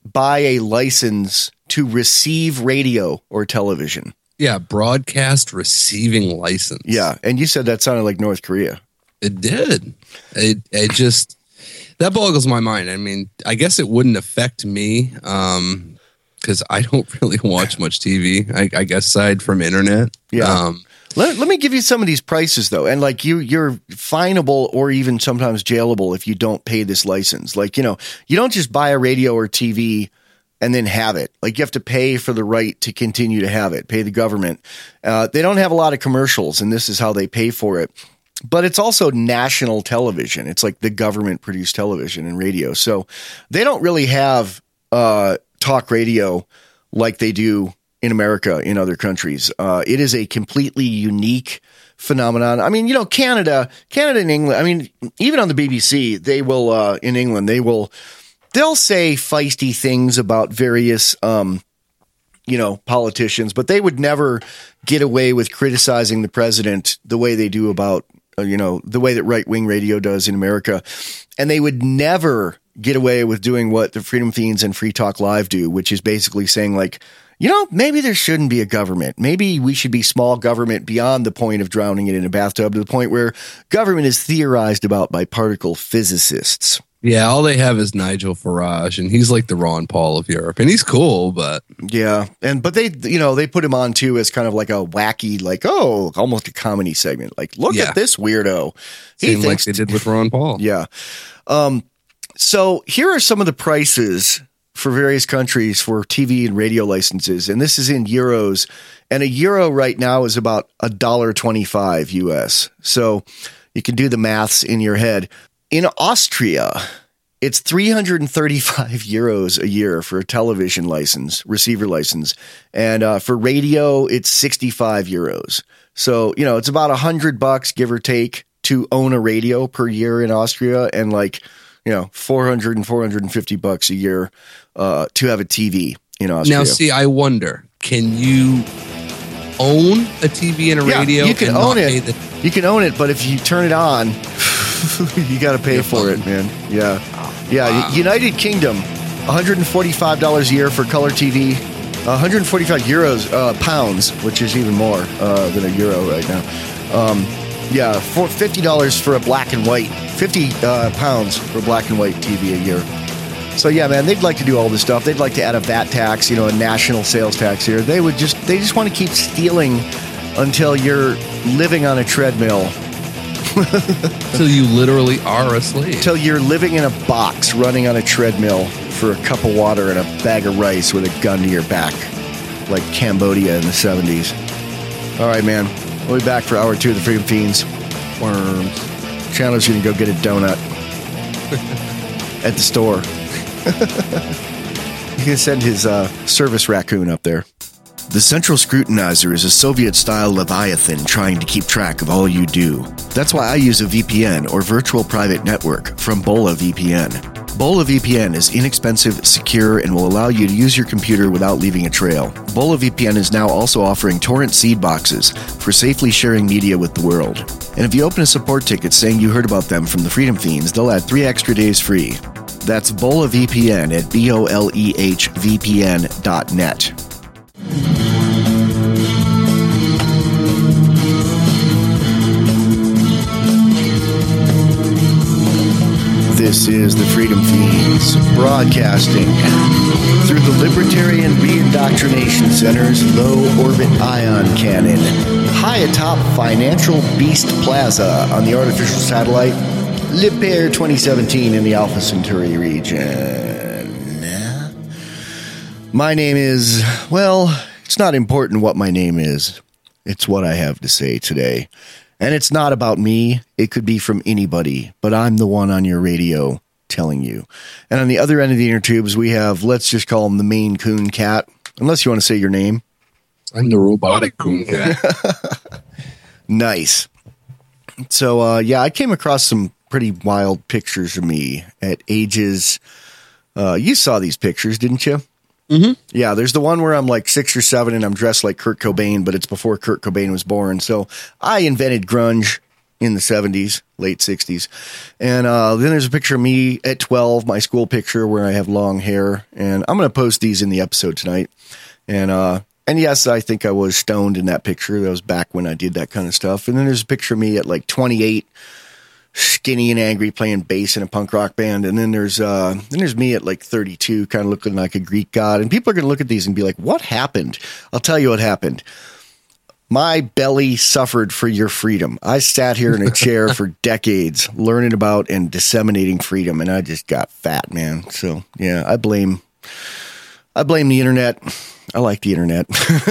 buy a license to receive radio or television. Yeah, broadcast receiving license. Yeah, and you said that sounded like North Korea. It did. It it just that boggles my mind. I mean, I guess it wouldn't affect me um, because I don't really watch much T V. I, I guess aside from internet. Yeah. Um, let, let me give you some of these prices though, and like you, you're finable or even sometimes jailable if you don't pay this license. Like you know, you don't just buy a radio or T V and then have it. Like you have to pay for the right to continue to have it. Pay the government. Uh, they don't have a lot of commercials, and this is how they pay for it. But it's also national television. It's like the government produced television and radio. So they don't really have uh, talk radio like they do in America in other countries. Uh, it is a completely unique phenomenon. I mean, you know, Canada, Canada and England, I mean, even on the B B C, they will, uh, in England, they will, they'll say feisty things about various, um, you know, politicians, but they would never get away with criticizing the president the way they do about, uh, you know, the way that right-wing radio does in America. And they would never get away with doing what the Freedom Fiends and Free Talk Live do, which is basically saying like, you know, maybe there shouldn't be a government. Maybe we should be small government beyond the point of drowning it in a bathtub to the point where government is theorized about by particle physicists. Yeah, all they have is Nigel Farage, and he's like the Ron Paul of Europe, and he's cool, but yeah, and but they, you know, they put him on too as kind of like a wacky, like oh, almost a comedy segment. Like, look yeah. at this weirdo. He Same thinks like they did with Ron Paul. Yeah. Um. So here are some of the prices for various countries for T V and radio licenses, and this is in euros. And a euro right now is about a dollar twenty-five U S. So you can do the maths in your head. In Austria, it's three hundred thirty-five euros a year for a television license, receiver license. And uh, for radio, it's sixty-five euros. So, you know, it's about a hundred bucks, give or take, to own a radio per year in Austria. And like, you know, four hundred and four hundred fifty bucks a year uh, to have a T V in Austria. Now, see, I wonder, can you own a T V and a yeah, radio? You can and own not it. pay the- You can own it, but if you turn it on, you got to pay for it, man. Yeah. Yeah. Wow. United Kingdom, one hundred forty-five dollars a year for color T V, one hundred forty-five euros, uh, pounds, which is even more uh, than a euro right now. Um, yeah. For fifty dollars for a black and white, fifty uh, pounds for black and white T V a year. So yeah, man, they'd like to do all this stuff. They'd like to add a V A T tax, you know, a national sales tax here. They would just, they just want to keep stealing until you're living on a treadmill. Till you literally are a slave. Till you're living in a box, running on a treadmill for a cup of water and a bag of rice with a gun to your back, like Cambodia in the seventies. All right, man. We'll be back for hour two of the Freedom Fiends. Worms. Chandler's going to go get a donut at the store. He's going to send his uh, service raccoon up there. The Central Scrutinizer is a Soviet-style Leviathan trying to keep track of all you do. That's why I use a V P N, or virtual private network, from Bola V P N. Bola V P N is inexpensive, secure, and will allow you to use your computer without leaving a trail. Bola V P N is now also offering torrent seed boxes for safely sharing media with the world. And if you open a support ticket saying you heard about them from the Freedom Fiends, they'll add three extra days free. That's Bola V P N at B O L E H V P N dot net. This is the Freedom Fiends, broadcasting through the Libertarian Reindoctrination Center's low-orbit ion cannon, high atop Financial Beast Plaza on the artificial satellite Lipair twenty seventeen in the Alpha Centauri region. My name is, well, it's not important what my name is. It's what I have to say today. And it's not about me. It could be from anybody, but I'm the one on your radio telling you. And on the other end of the inner tubes, we have, let's just call him the Maine Coon Cat, unless you want to say your name. I'm the robotic coon cat. Nice. So, uh, yeah, I came across some pretty wild pictures of me at ages. Uh, you saw these pictures, didn't you? Mm-hmm. Yeah, there's the one where I'm like six or seven and I'm dressed like Kurt Cobain, but it's before Kurt Cobain was born. So I invented grunge in the seventies, late sixties. And uh, then there's a picture of me at twelve, my school picture where I have long hair. And I'm going to post these in the episode tonight. And uh, and yes, I think I was stoned in that picture. That was back when I did that kind of stuff. And then there's a picture of me at like twenty-eight, skinny and angry, playing bass in a punk rock band. And then there's uh, then there's me at like thirty-two, kind of looking like a Greek god. And people are going to look at these and be like, what happened? I'll tell you what happened. My belly suffered for your freedom. I sat here in a chair for decades learning about and disseminating freedom, and I just got fat, man. So, yeah, I blame I blame the internet. I like the internet.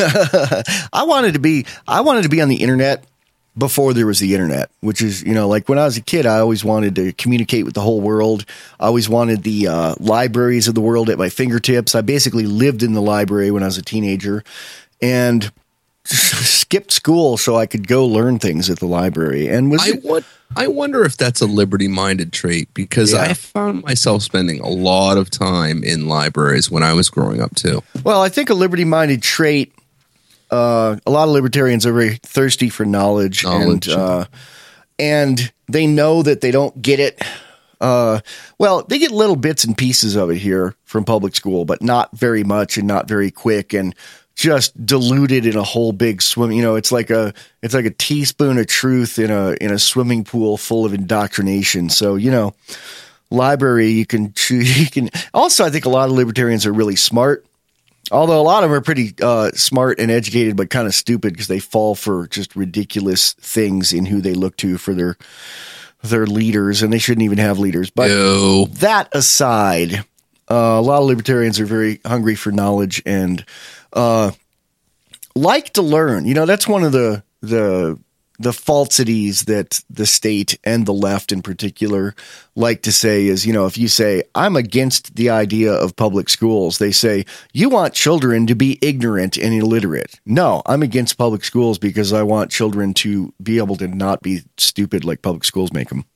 I wanted to be I wanted to be on the internet before there was the internet, which is, you know, like when I was a kid, I always wanted to communicate with the whole world. I always wanted the uh, libraries of the world at my fingertips. I basically lived in the library when I was a teenager, and skipped school so I could go learn things at the library. And was I, what, I wonder if that's a liberty-minded trait, because Yeah. I found myself spending a lot of time in libraries when I was growing up too. Well, I think a liberty-minded trait, uh, a lot of libertarians are very thirsty for knowledge, Knowledge. and uh, and they know that they don't get it. Uh, well, they get little bits and pieces of it here from public school, but not very much and not very quick, and just diluted in a whole big swim. You know, it's like a it's like a teaspoon of truth in a in a swimming pool full of indoctrination. So, you know, library, you can choose. You can also, I think a lot of libertarians are really smart, although a lot of them are pretty uh, smart and educated, but kind of stupid because they fall for just ridiculous things in who they look to for their their leaders, and they shouldn't even have leaders. But Ew. that aside, uh, a lot of libertarians are very hungry for knowledge and uh, like to learn. You know, that's one of the the the falsities that the state and the left in particular like to say is, you know, if you say, I'm against the idea of public schools, they say, you want children to be ignorant and illiterate. No, I'm against public schools because I want children to be able to not be stupid like public schools make them.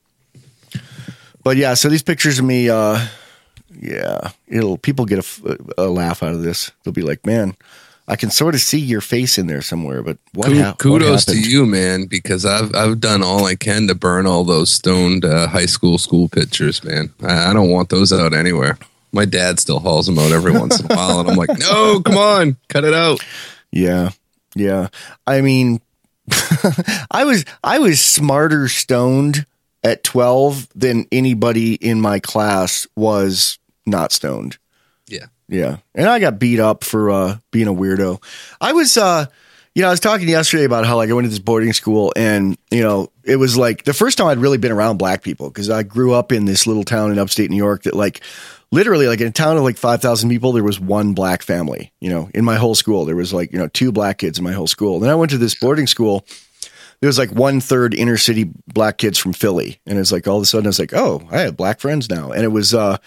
But yeah, so these pictures of me, uh, yeah, it'll people get a, a laugh out of this. They'll be like, man, I can sort of see your face in there somewhere, but what, Ku- ha- kudos what to you, man, because I've I've done all I can to burn all those stoned uh, high school school pictures, man. I, I don't want those out anywhere. My dad still hauls them out every once in a while, and I'm like, no, come on, cut it out. Yeah, yeah. I mean, I was I was smarter stoned at twelve than anybody in my class was not stoned. Yeah. Yeah. And I got beat up for uh, being a weirdo. I was, uh, you know, I was talking yesterday about how like I went to this boarding school and, you know, it was like the first time I'd really been around black people because I grew up in this little town in upstate New York that like literally like in a town of like five thousand people, there was one black family, you know, in my whole school. There was like, you know, two black kids in my whole school. Then I went to this boarding school. There was like one third inner city black kids from Philly. And it's like all of a sudden I was like, oh, I have black friends now. And it was, uh,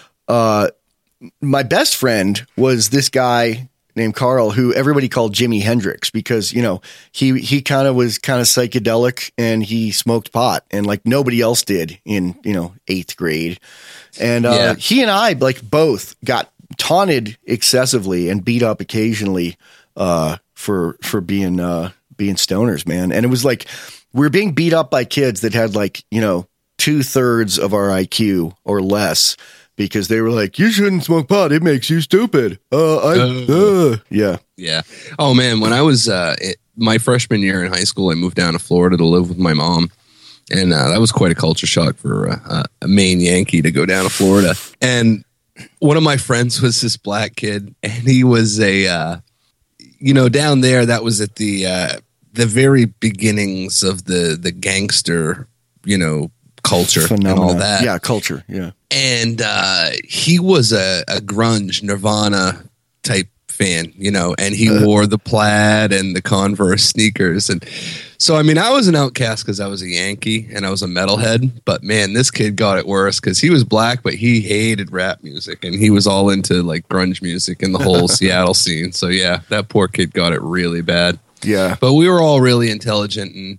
uh, my best friend was this guy named Carl, who everybody called Jimi Hendrix because, you know, he, he kind of was kind of psychedelic and he smoked pot and like nobody else did in, you know, eighth grade. And uh, Yeah. he and I like both got taunted excessively and beat up occasionally uh, for, for being, uh, being stoners, man. And it was like, we were being beat up by kids that had like, you know, two thirds of our I Q or less. Because they were like, you shouldn't smoke pot. It makes you stupid. Uh, I, uh. Yeah. Yeah. Oh man, when I was uh, it, my freshman year in high school, I moved down to Florida to live with my mom, and uh, that was quite a culture shock for uh, a Maine Yankee to go down to Florida. And one of my friends was this black kid, and he was a, uh, you know, down there. That was at the uh, the very beginnings of the the gangster, you know, culture Phenomena. and all that. Yeah, culture. Yeah. And uh, he was a, a grunge Nirvana type fan, you know, and he Uh. wore the plaid and the Converse sneakers. And so, I mean, I was an outcast because I was a Yankee and I was a metalhead. But man, this kid got it worse because he was black, but he hated rap music and he was all into like grunge music and the whole Seattle scene. So yeah, that poor kid got it really bad. Yeah. But we were all really intelligent, and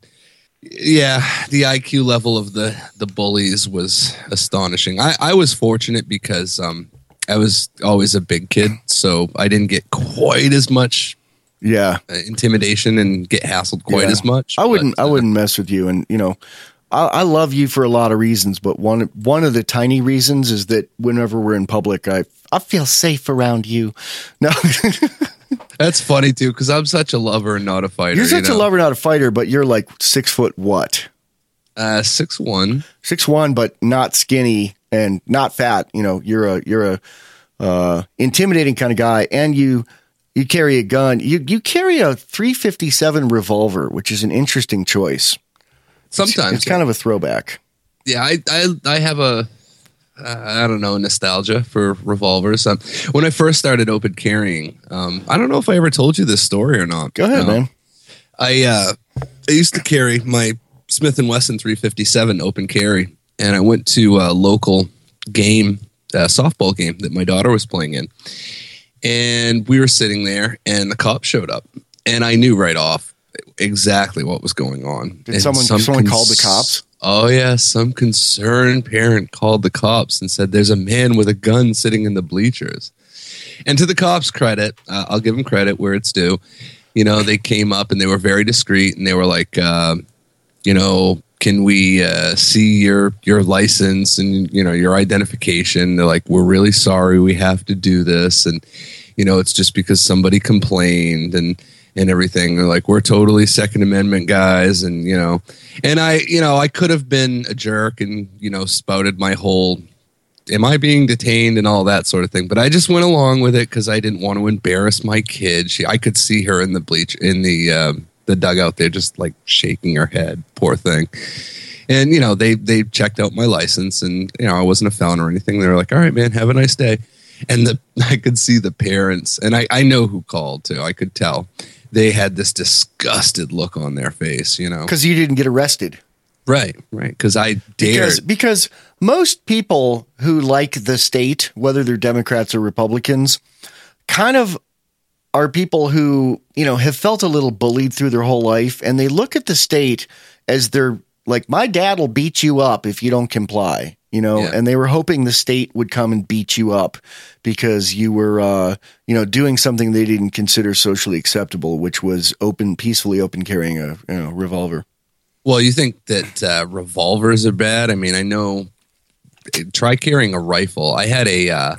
yeah, the I Q level of the, the bullies was astonishing. I, I was fortunate because um, I was always a big kid, so I didn't get quite as much Yeah. uh, intimidation and get hassled quite Yeah. as much. I wouldn't. but, I uh, wouldn't mess with you. And you know, I, I love you for a lot of reasons, but one one of the tiny reasons is that whenever we're in public, I I feel safe around you. No, That's funny too, because I'm such a lover and not a fighter. you're such you know? a lover, not a fighter. But you're like six foot what? Uh, six one. Six one, but not skinny and not fat. You know, you're a you're a uh, intimidating kind of guy, and you you carry a gun. You you carry a three fifty-seven revolver, which is an interesting choice. Sometimes It's kind of a throwback. yeah, I I, I have a uh, I don't know nostalgia for revolvers. Um, when I first started open carrying, um, I don't know if I ever told you this story or not. Go ahead, No. man. I uh, I used to carry my Smith and Wesson three fifty-seven open carry, and I went to a local game, a softball game that my daughter was playing in, and we were sitting there, and the cop showed up, and I knew right off exactly what was going on. Did And someone some someone cons- called the cops? Oh yeah, some concerned parent called the cops and said, "There's a man with a gun sitting in the bleachers." And to the cops' credit, uh, I'll give them credit where it's due. You know, they came up and they were very discreet, and they were like, uh, you know, can we uh, see your your license and you know your identification? They're like, we're really sorry, we have to do this, and you know, it's just because somebody complained and. and everything. They're like, we're totally Second Amendment guys. And, you know, and I, you know, I could have been a jerk and, you know, spouted my whole, am I being detained and all that sort of thing. But I just went along with it because I didn't want to embarrass my kid. She, I could see her in the bleach, in the, um, the dugout there, just like shaking her head, poor thing. And, you know, they, they checked out my license and, you know, I wasn't a felon or anything. They were like, all right, man, have a nice day. And the, I could see the parents, and I, I know who called too. I could tell. They had this disgusted look on their face, you know. Because you didn't get arrested. Right, right. Because I dared. Because, because most people who like the state, whether they're Democrats or Republicans, kind of are people who, you know, have felt a little bullied through their whole life. And they look at the state as they're like, my dad will beat you up if you don't comply. You know, Yeah. and they were hoping the state would come and beat you up because you were, uh, you know, doing something they didn't consider socially acceptable, which was open, peacefully open carrying a you know, revolver. Well, you think that uh, revolvers are bad? I mean, I know. Try carrying a rifle. I had a uh,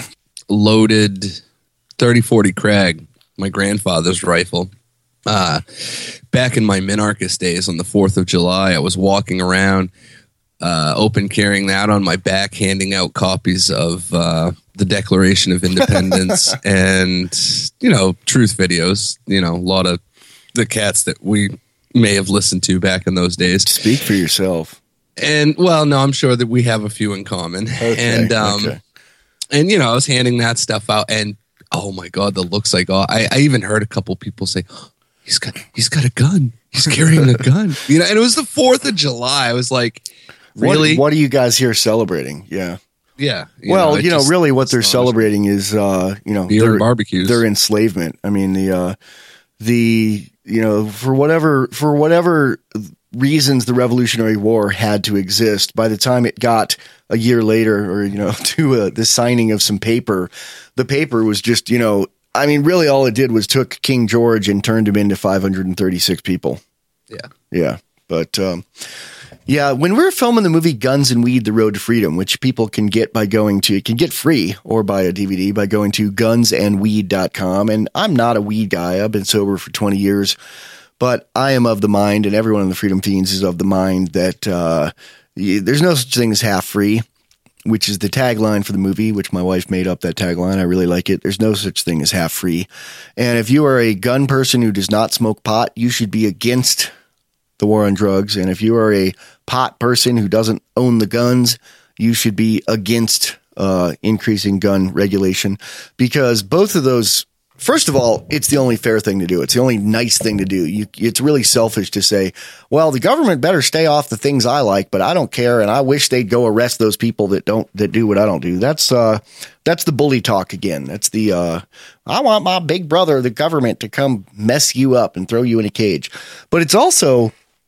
loaded thirty forty Krag, my grandfather's rifle. Uh, back in my minarchist days on the fourth of July, I was walking around. Uh, open carrying that on my back, handing out copies of uh, the Declaration of Independence and, you know, truth videos. You know, a lot of the cats that we may have listened to back in those days. Speak for yourself. And, well, no, I'm sure that we have a few in common. Okay, and, um, okay. and, you know, I was handing that stuff out and, oh, my God, the looks like, oh, I, I even heard a couple people say, oh, he's got, he's got a gun. He's carrying a gun. You know, and it was the fourth of July. I was like, really? What, what are you guys here celebrating? Yeah. Yeah. you Well, know, it you know, just really what they're astonished celebrating is, uh, you know, me. Beer their, and barbecues. their enslavement. I mean, the, uh, the, you know, for whatever, for whatever reasons the Revolutionary War had to exist, by the time it got a year later or, you know, to uh, the signing of some paper, the paper was just, you know, I mean, really all it did was took King George and turned him into five hundred thirty-six people. Yeah. Yeah. But, um, yeah, when we were filming the movie Guns and Weed, The Road to Freedom, which people can get by going to, can get free or buy a D V D by going to guns and weed dot com. And I'm not a weed guy. I've been sober for twenty years, but I am of the mind, and everyone in the Freedom Fiends is of the mind that uh, there's no such thing as half free, which is the tagline for the movie, which my wife made up that tagline. I really like it. There's no such thing as half free. And if you are a gun person who does not smoke pot, you should be against the war on drugs. And if you are a pot person who doesn't own the guns, you should be against uh, increasing gun regulation, because both of those, first of all, it's the only fair thing to do. It's the only nice thing to do. You, it's really selfish to say, well, the government better stay off the things I like, but I don't care. And I wish they'd go arrest those people that don't, that do what I don't do. That's, uh, that's the bully talk again. That's the, uh, I want my big brother, the government, to come mess you up and throw you in a cage. But it's also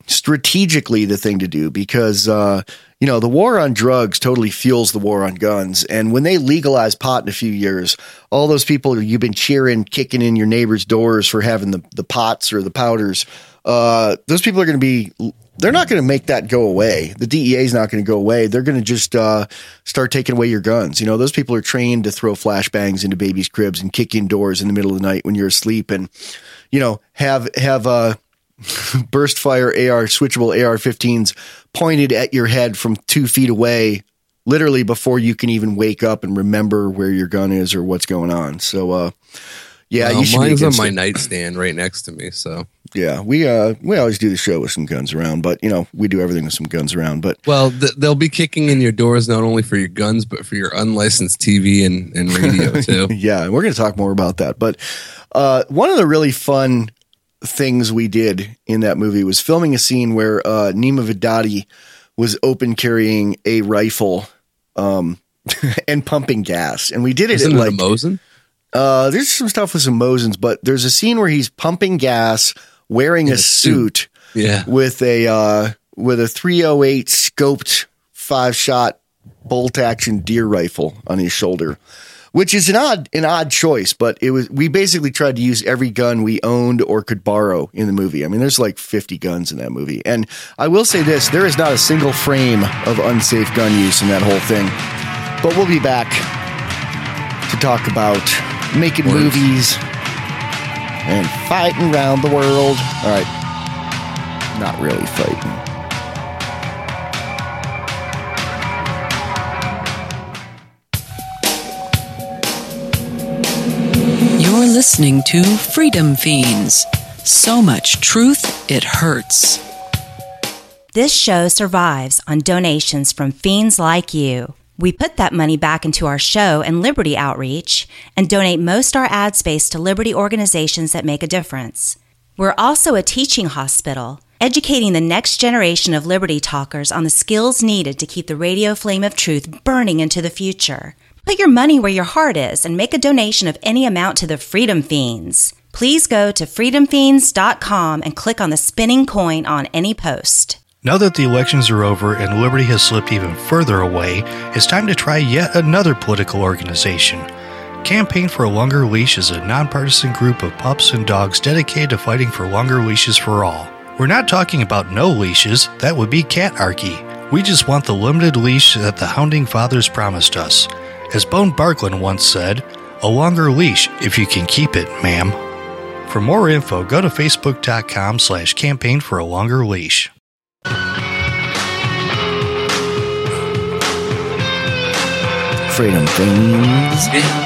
strategically the thing to do because, uh, you know, the war on drugs totally fuels the war on guns. And when they legalize pot in a few years, all those people you've been cheering, kicking in your neighbor's doors for having the, the pots or the powders, uh, those people are going to be, they're not going to make that go away. The D E A is not going to go away. They're going to just uh, start taking away your guns. You know, those people are trained to throw flashbangs into babies' cribs and kick in doors in the middle of the night when you're asleep and, you know, have, have, uh, burst fire A R switchable A R fifteens pointed at your head from two feet away, literally before you can even wake up and remember where your gun is or what's going on. So, uh, yeah, well, you should mine's be on my it. nightstand right next to me. So, yeah, we uh we always do the show with some guns around, but you know we do everything with some guns around. But well, th- they'll be kicking in your doors not only for your guns but for your unlicensed T V and, and radio too. Yeah, we're going to talk more about that. But uh, one of the really fun things we did in that movie was filming a scene where uh, Nima Vidadi was open carrying a rifle um, and pumping gas. And we did it Isn't in it like, a Mosin? Uh, there's some stuff with some Mosins, but there's a scene where he's pumping gas, wearing In a, a suit, suit. Yeah. with a, uh, with a three oh eight scoped five shot bolt action deer rifle on his shoulder. Which is an odd, an odd choice, but it was. We basically tried to use every gun we owned or could borrow in the movie. I mean, there's like fifty guns in that movie, and I will say this: there is not a single frame of unsafe gun use in that whole thing. But we'll be back to talk about making Words. movies and fighting around the world. All right, not really fighting. You're listening to Freedom Fiends. So much truth, it hurts. This show survives on donations from fiends like you. We put that money back into our show and Liberty outreach and donate most our ad space to Liberty organizations that make a difference. We're also a teaching hospital, educating the next generation of Liberty talkers on the skills needed to keep the radio flame of truth burning into the future. Put your money where your heart is and make a donation of any amount to the Freedom Fiends. Please go to freedom fiends dot com and click on the spinning coin on any post. Now that the elections are over and Liberty has slipped even further away, it's time to try yet another political organization. Campaign for a Longer Leash is a nonpartisan group of pups and dogs dedicated to fighting for longer leashes for all. We're not talking about no leashes, that would be catarchy. We just want the limited leash that the Hounding Fathers promised us. As Bone Barklund once said, a longer leash if you can keep it, ma'am. For more info, go to facebook.com slash campaign for a longer leash. Freedom Fiends.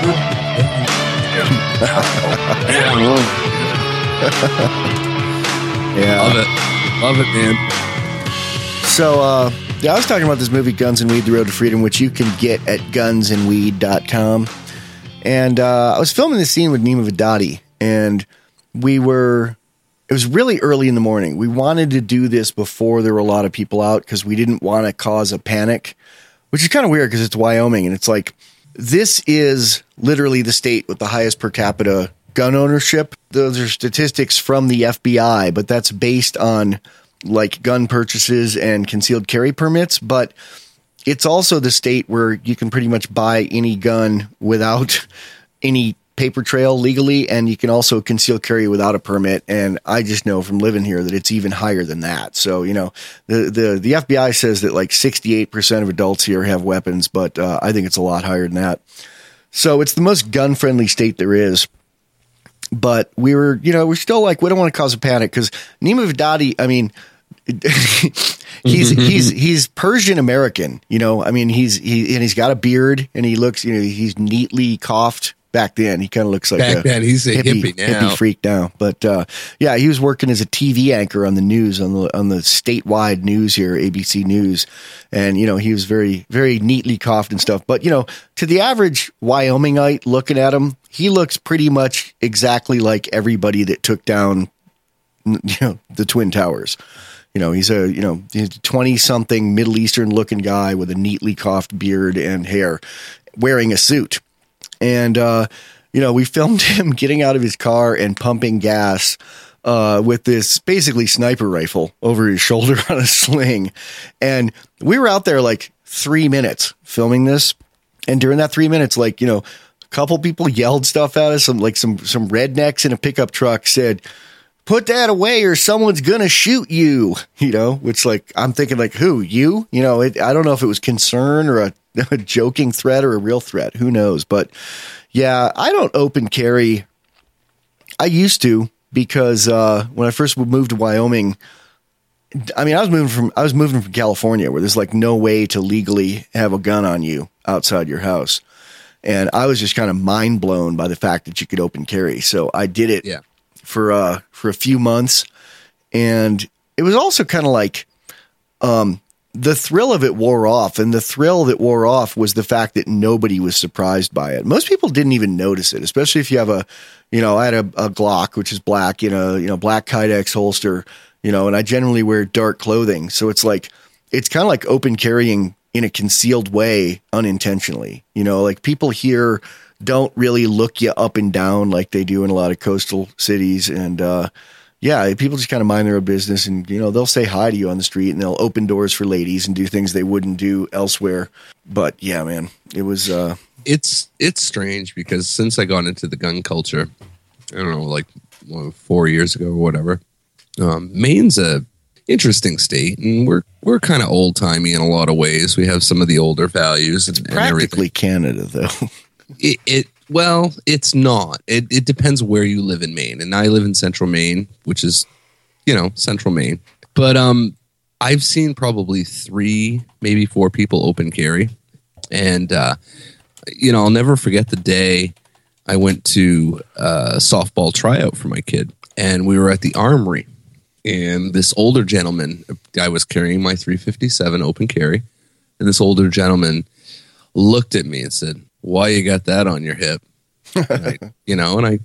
Yeah. Love it. Love it, man. So, uh, yeah, I was talking about this movie, Guns and Weed, The Road to Freedom, which you can get at guns and weed dot com. And uh, I was filming this scene with Nima Vidadi, and we were, it was really early in the morning. We wanted to do this before there were a lot of people out because we didn't want to cause a panic, which is kind of weird because it's Wyoming. And it's like, this is literally the state with the highest per capita gun ownership. Those are statistics from the F B I, but that's based on like gun purchases and concealed carry permits. But it's also the state where you can pretty much buy any gun without any paper trail legally, and you can also conceal carry without a permit. And I just know from living here that it's even higher than that. So, you know, the the, the F B I says that like sixty-eight percent of adults here have weapons, but uh, I think it's a lot higher than that. So it's the most gun-friendly state there is. But we were, you know, we're still like, we don't want to cause a panic because Nima Vidadi, I mean, he's he's he's Persian American, you know. I mean, he's he and he's got a beard and he looks, you know, he's neatly coiffed. Back then, he kind of looks like Back a then, he's a hippie, hippie now. hippie freak now. But uh, yeah, he was working as a T V anchor on the news on the on the statewide news here, A B C News, and you know he was very very neatly coiffed and stuff. But you know, to the average Wyomingite looking at him, he looks pretty much exactly like everybody that took down, you know, the Twin Towers. You know, he's a, you know, twenty-something Middle Eastern looking guy with a neatly coiffed beard and hair wearing a suit. And, uh, you know, we filmed him getting out of his car and pumping gas uh, with this basically sniper rifle over his shoulder on a sling. And we were out there like three minutes filming this. And during that three minutes, like, you know, a couple people yelled stuff at us. Some like some some rednecks in a pickup truck said, "Put that away or someone's going to shoot you," you know, which like, I'm thinking like, who, you, you know, it, I don't know if it was concern or a, a joking threat or a real threat. Who knows? But yeah, I don't open carry. I used to because uh, when I first moved to Wyoming, I mean, I was moving from, I was moving from California where there's like no way to legally have a gun on you outside your house. And I was just kind of mind blown by the fact that you could open carry. So I did it. Yeah. for uh for a few months, and it was also kind of like um the thrill of it wore off, and the thrill that wore off was the fact that nobody was surprised by it. Most people didn't even notice it, especially if you have a, you know, I had a, a Glock, which is black, in a, you know, black Kydex holster, you know, and I generally wear dark clothing, so it's like, it's kind of like open carrying in a concealed way unintentionally, you know, like people here don't really look you up and down like they do in a lot of coastal cities. And, uh, yeah, people just kind of mind their own business, and, you know, they'll say hi to you on the street, and they'll open doors for ladies and do things they wouldn't do elsewhere. But yeah, man, it was, uh, it's, it's strange because since I got into the gun culture, I don't know, like well, four years ago or whatever, um, Maine's a interesting state, and we're, we're kind of old timey in a lot of ways. We have some of the older values. It's and, practically and Canada though. It, it well, it's not. It it depends where you live in Maine, and I live in Central Maine, which is, you know, Central Maine. But um, I've seen probably three, maybe four people open carry, and uh, you know, I'll never forget the day I went to a softball tryout for my kid, and we were at the Armory, and this older gentleman, I was carrying my three fifty-seven open carry, and this older gentleman looked at me and said, "Why you got that on your hip?" I, you know, and I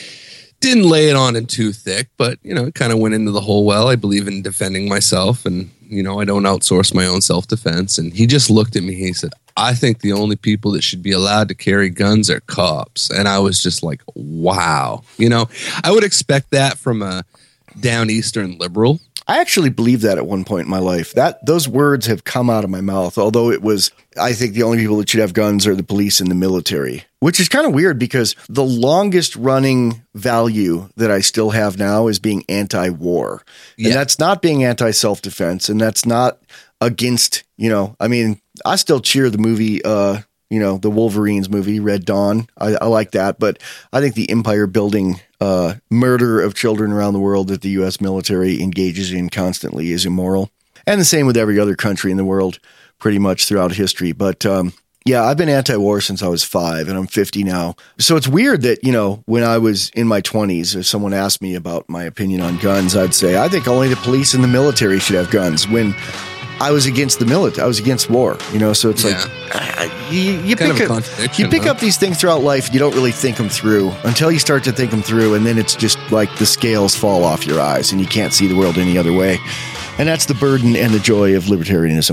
didn't lay it on in too thick, but, you know, it kind of went into the whole, well, I believe in defending myself, and, you know, I don't outsource my own self-defense. And he just looked at me. He said, "I think the only people that should be allowed to carry guns are cops." And I was just like, wow. You know, I would expect that from a down Eastern liberal. I actually believed that at one point in my life. That those words have come out of my mouth, although it was, I think the only people that should have guns are the police and the military, which is kind of weird because the longest running value that I still have now is being anti-war. Yeah. And that's not being anti-self-defense, and that's not against, you know, I mean, I still cheer the movie, uh, you know, the Wolverines movie, Red Dawn. I, I like that, but I think the empire building uh, murder of children around the world that the U S military engages in constantly is immoral. And the same with every other country in the world pretty much throughout history. But um, yeah, I've been anti-war since I was five, and I'm fifty now. So it's weird that, you know, when I was in my twenties, if someone asked me about my opinion on guns, I'd say, I think only the police and the military should have guns, when I was against the military. I was against war, you know, so it's yeah. like uh, you, you pick, up, you pick huh? up these things throughout life. You don't really think them through until you start to think them through. And then it's just like the scales fall off your eyes and you can't see the world any other way. And that's the burden and the joy of libertarianism.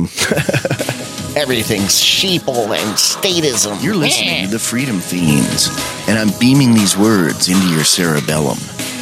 Everything's sheeple and statism. You're listening to the Freedom Fiends, and I'm beaming these words into your cerebellum.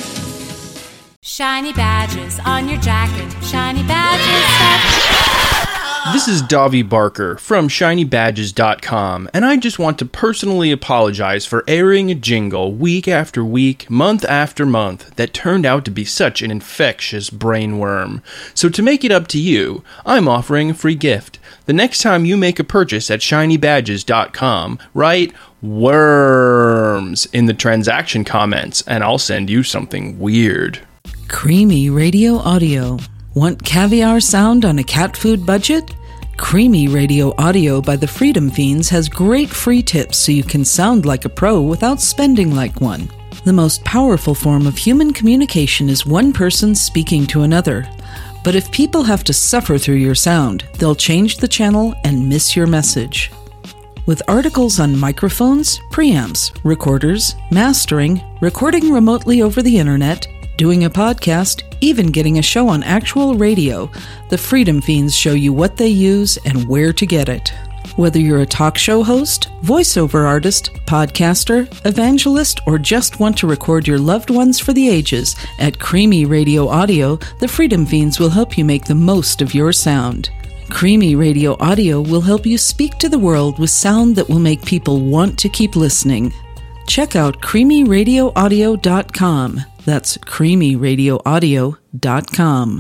Shiny badges on your jacket. Shiny badges. This is Davi Barker from shiny badges dot com, and I just want to personally apologize for airing a jingle week after week, month after month, that turned out to be such an infectious brainworm. So to make it up to you, I'm offering a free gift. The next time you make a purchase at shiny badges dot com, write worms in the transaction comments, and I'll send you something weird. Creamy Radio Audio. Want caviar sound on a cat food budget? Creamy Radio Audio by the Freedom Fiends has great free tips so you can sound like a pro without spending like one. The most powerful form of human communication is one person speaking to another. But if people have to suffer through your sound, they'll change the channel and miss your message. With articles on microphones, preamps, recorders, mastering, recording remotely over the internet, doing a podcast, even getting a show on actual radio, the Freedom Fiends show you what they use and where to get it. Whether you're a talk show host, voiceover artist, podcaster, evangelist, or just want to record your loved ones for the ages, at Creamy Radio Audio, the Freedom Fiends will help you make the most of your sound. Creamy Radio Audio will help you speak to the world with sound that will make people want to keep listening. Check out creamy radio audio dot com. That's creamy radio audio dot com.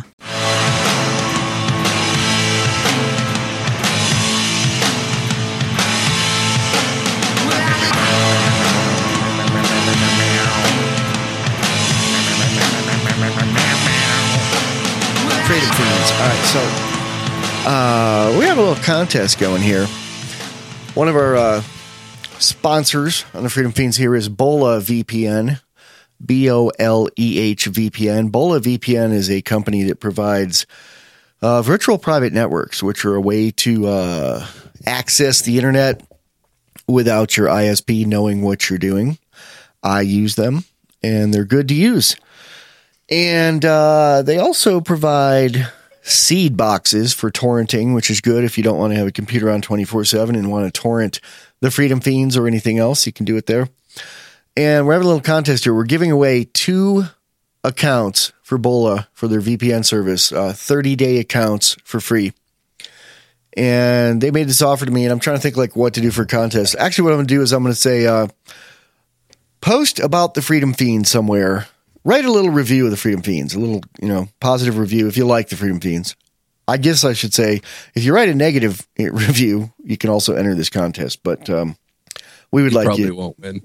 Freedom Fiends. All right, so uh, we have a little contest going here. One of our uh, sponsors on the Freedom Fiends here is Bola V P N, B O L E H V P N. Bola V P N is a company that provides uh, virtual private networks, which are a way to uh, access the internet without your I S P knowing what you're doing. I use them, and they're good to use. And uh, they also provide seed boxes for torrenting, which is good if you don't want to have a computer on twenty-four seven and want to torrent the Freedom Fiends or anything else. You can do it there. And we're having a little contest here. We're giving away two accounts for Bola for their V P N service, uh, thirty-day accounts for free. And they made this offer to me, and I'm trying to think like what to do for a contest. Actually, what I'm going to do is I'm going to say, uh, post about the Freedom Fiends somewhere. Write a little review of the Freedom Fiends, a little, you know, positive review if you like the Freedom Fiends. I guess I should say, if you write a negative review, you can also enter this contest. But um, we would you like probably you. Won't win.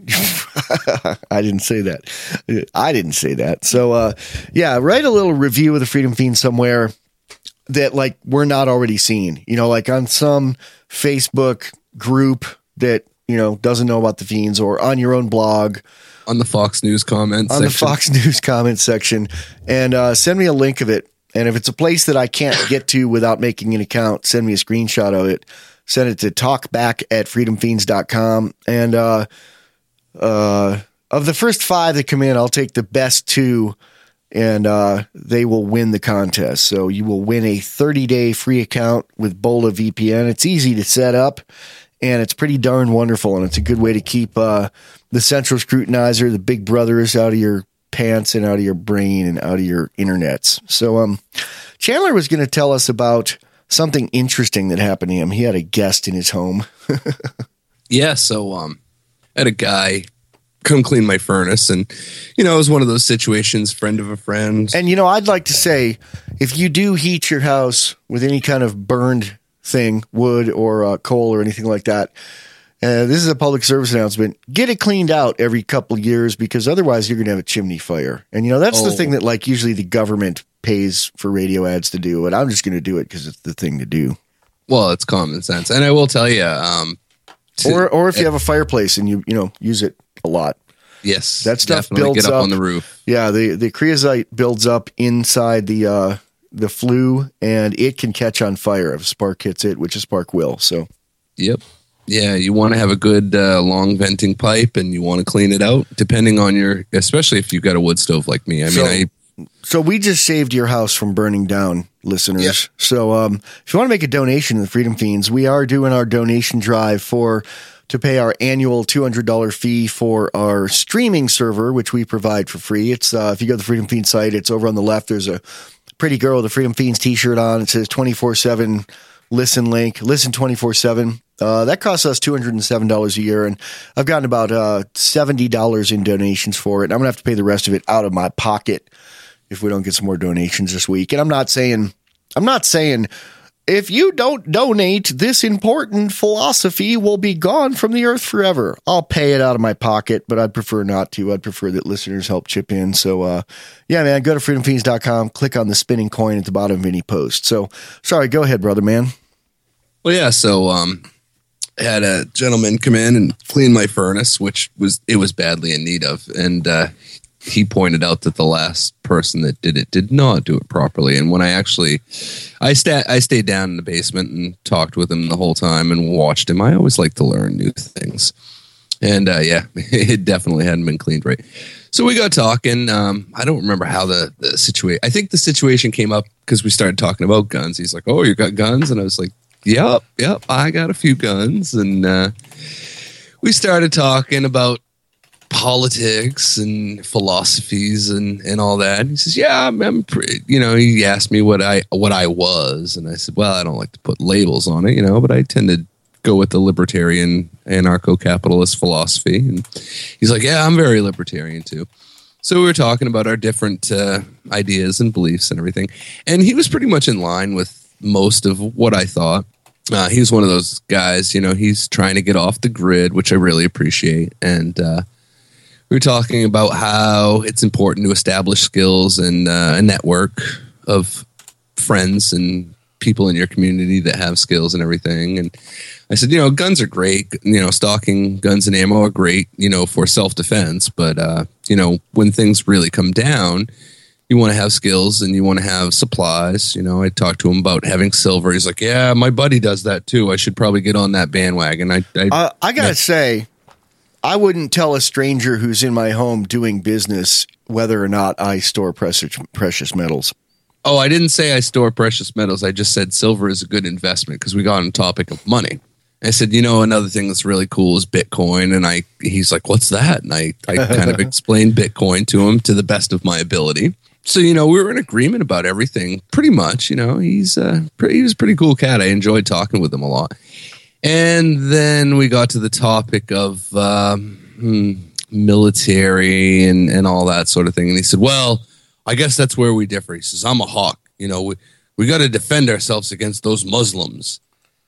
I didn't say that. I didn't say that. So, uh, yeah, write a little review of the Freedom Fiends somewhere that, like, we're not already seeing. You know, like on some Facebook group that, you know, doesn't know about the Fiends, or on your own blog. On the Fox News comments on section. the Fox News comments section, and uh, send me a link of it. And if it's a place that I can't get to without making an account, send me a screenshot of it. Send it to talkback at freedom fiends dot com. And uh, uh, of the first five that come in, I'll take the best two, and uh, they will win the contest. So you will win a thirty-day free account with Bola V P N. It's easy to set up, and it's pretty darn wonderful, and it's a good way to keep uh, the central scrutinizer, the big brothers, out of your pants and out of your brain and out of your internets. So um, Chandler was going to tell us about something interesting that happened to him. He had a guest in his home. yeah, so um, I had a guy come clean my furnace, and, you know, it was one of those situations, friend of a friend. And, you know, I'd like to say, if you do heat your house with any kind of burned thing, wood or uh, coal or anything like that, Uh, this is a public service announcement. Get it cleaned out every couple of years, because otherwise you're going to have a chimney fire. And, you know, that's oh. the thing that, like, usually the government pays for radio ads to do. And I'm just going to do it because it's the thing to do. Well, it's common sense. And I will tell you. Um, to, or or if you have a fireplace and you, you know, use it a lot. Yes. That stuff definitely builds get up, up on the roof. Yeah. The, the creosote builds up inside the, uh, the flue, and it can catch on fire if a spark hits it, which a spark will. So, yep. Yeah, you want to have a good uh, long venting pipe, and you want to clean it out, depending on your, especially if you've got a wood stove like me. I so, mean, I. So we just saved your house from burning down, listeners. Yep. So um, if you want to make a donation to the Freedom Fiends, we are doing our donation drive for to pay our annual two hundred dollars fee for our streaming server, which we provide for free. It's uh, if you go to the Freedom Fiends site, it's over on the left. There's a pretty girl with a Freedom Fiends t-shirt on. It says twenty-four seven listen link, listen twenty-four seven. Uh, that costs us two hundred seven dollars a year, and I've gotten about uh, seventy dollars in donations for it. I'm going to have to pay the rest of it out of my pocket if we don't get some more donations this week. And I'm not saying, I'm not saying if you don't donate, this important philosophy will be gone from the earth forever. I'll pay it out of my pocket, but I'd prefer not to. I'd prefer that listeners help chip in. So, uh, yeah, man, go to freedom fiends dot com, click on the spinning coin at the bottom of any post. So, sorry, go ahead, brother, man. Well, yeah, so, um, had a gentleman come in and clean my furnace, which was it was badly in need of, and uh, he pointed out that the last person that did it did not do it properly. And when I actually, I sta- I stayed down in the basement and talked with him the whole time and watched him. I always like to learn new things, and uh, yeah, it definitely hadn't been cleaned right. So we got talking. Um, I don't remember how the, the situation. I think the situation came up because we started talking about guns. He's like, "Oh, you got guns," and I was like, Yep, yep. I got a few guns, and uh, we started talking about politics and philosophies and, and all that. And he says, "Yeah, I'm, I'm pretty." You know, he asked me what I what I was, and I said, "Well, I don't like to put labels on it, you know, but I tend to go with the libertarian anarcho-capitalist philosophy." And he's like, "Yeah, I'm very libertarian too." So we were talking about our different uh, ideas and beliefs and everything, and he was pretty much in line with most of what I thought. Uh, he was one of those guys, you know, he's trying to get off the grid, which I really appreciate. And uh, we were talking about how it's important to establish skills and uh, a network of friends and people in your community that have skills and everything. And I said, you know, guns are great. You know, stocking guns and ammo are great, you know, for self-defense. But, uh, you know, when things really come down, you want to have skills and you want to have supplies. You know, I talked to him about having silver. He's like, yeah, my buddy does that too. I should probably get on that bandwagon. I I, uh, I got to say, I wouldn't tell a stranger who's in my home doing business whether or not I store precious, precious metals. Oh, I didn't say I store precious metals. I just said silver is a good investment because we got on the topic of money. I said, you know, another thing that's really cool is Bitcoin. And I, he's like, what's that? And I, I kind of explained Bitcoin to him to the best of my ability. So, you know, we were in agreement about everything pretty much. You know, he's uh, pretty, he was a pretty cool cat. I enjoyed talking with him a lot. And then we got to the topic of um, hmm, military and, and all that sort of thing. And he said, well, I guess that's where we differ. He says, I'm a hawk. You know, we, we got to defend ourselves against those Muslims.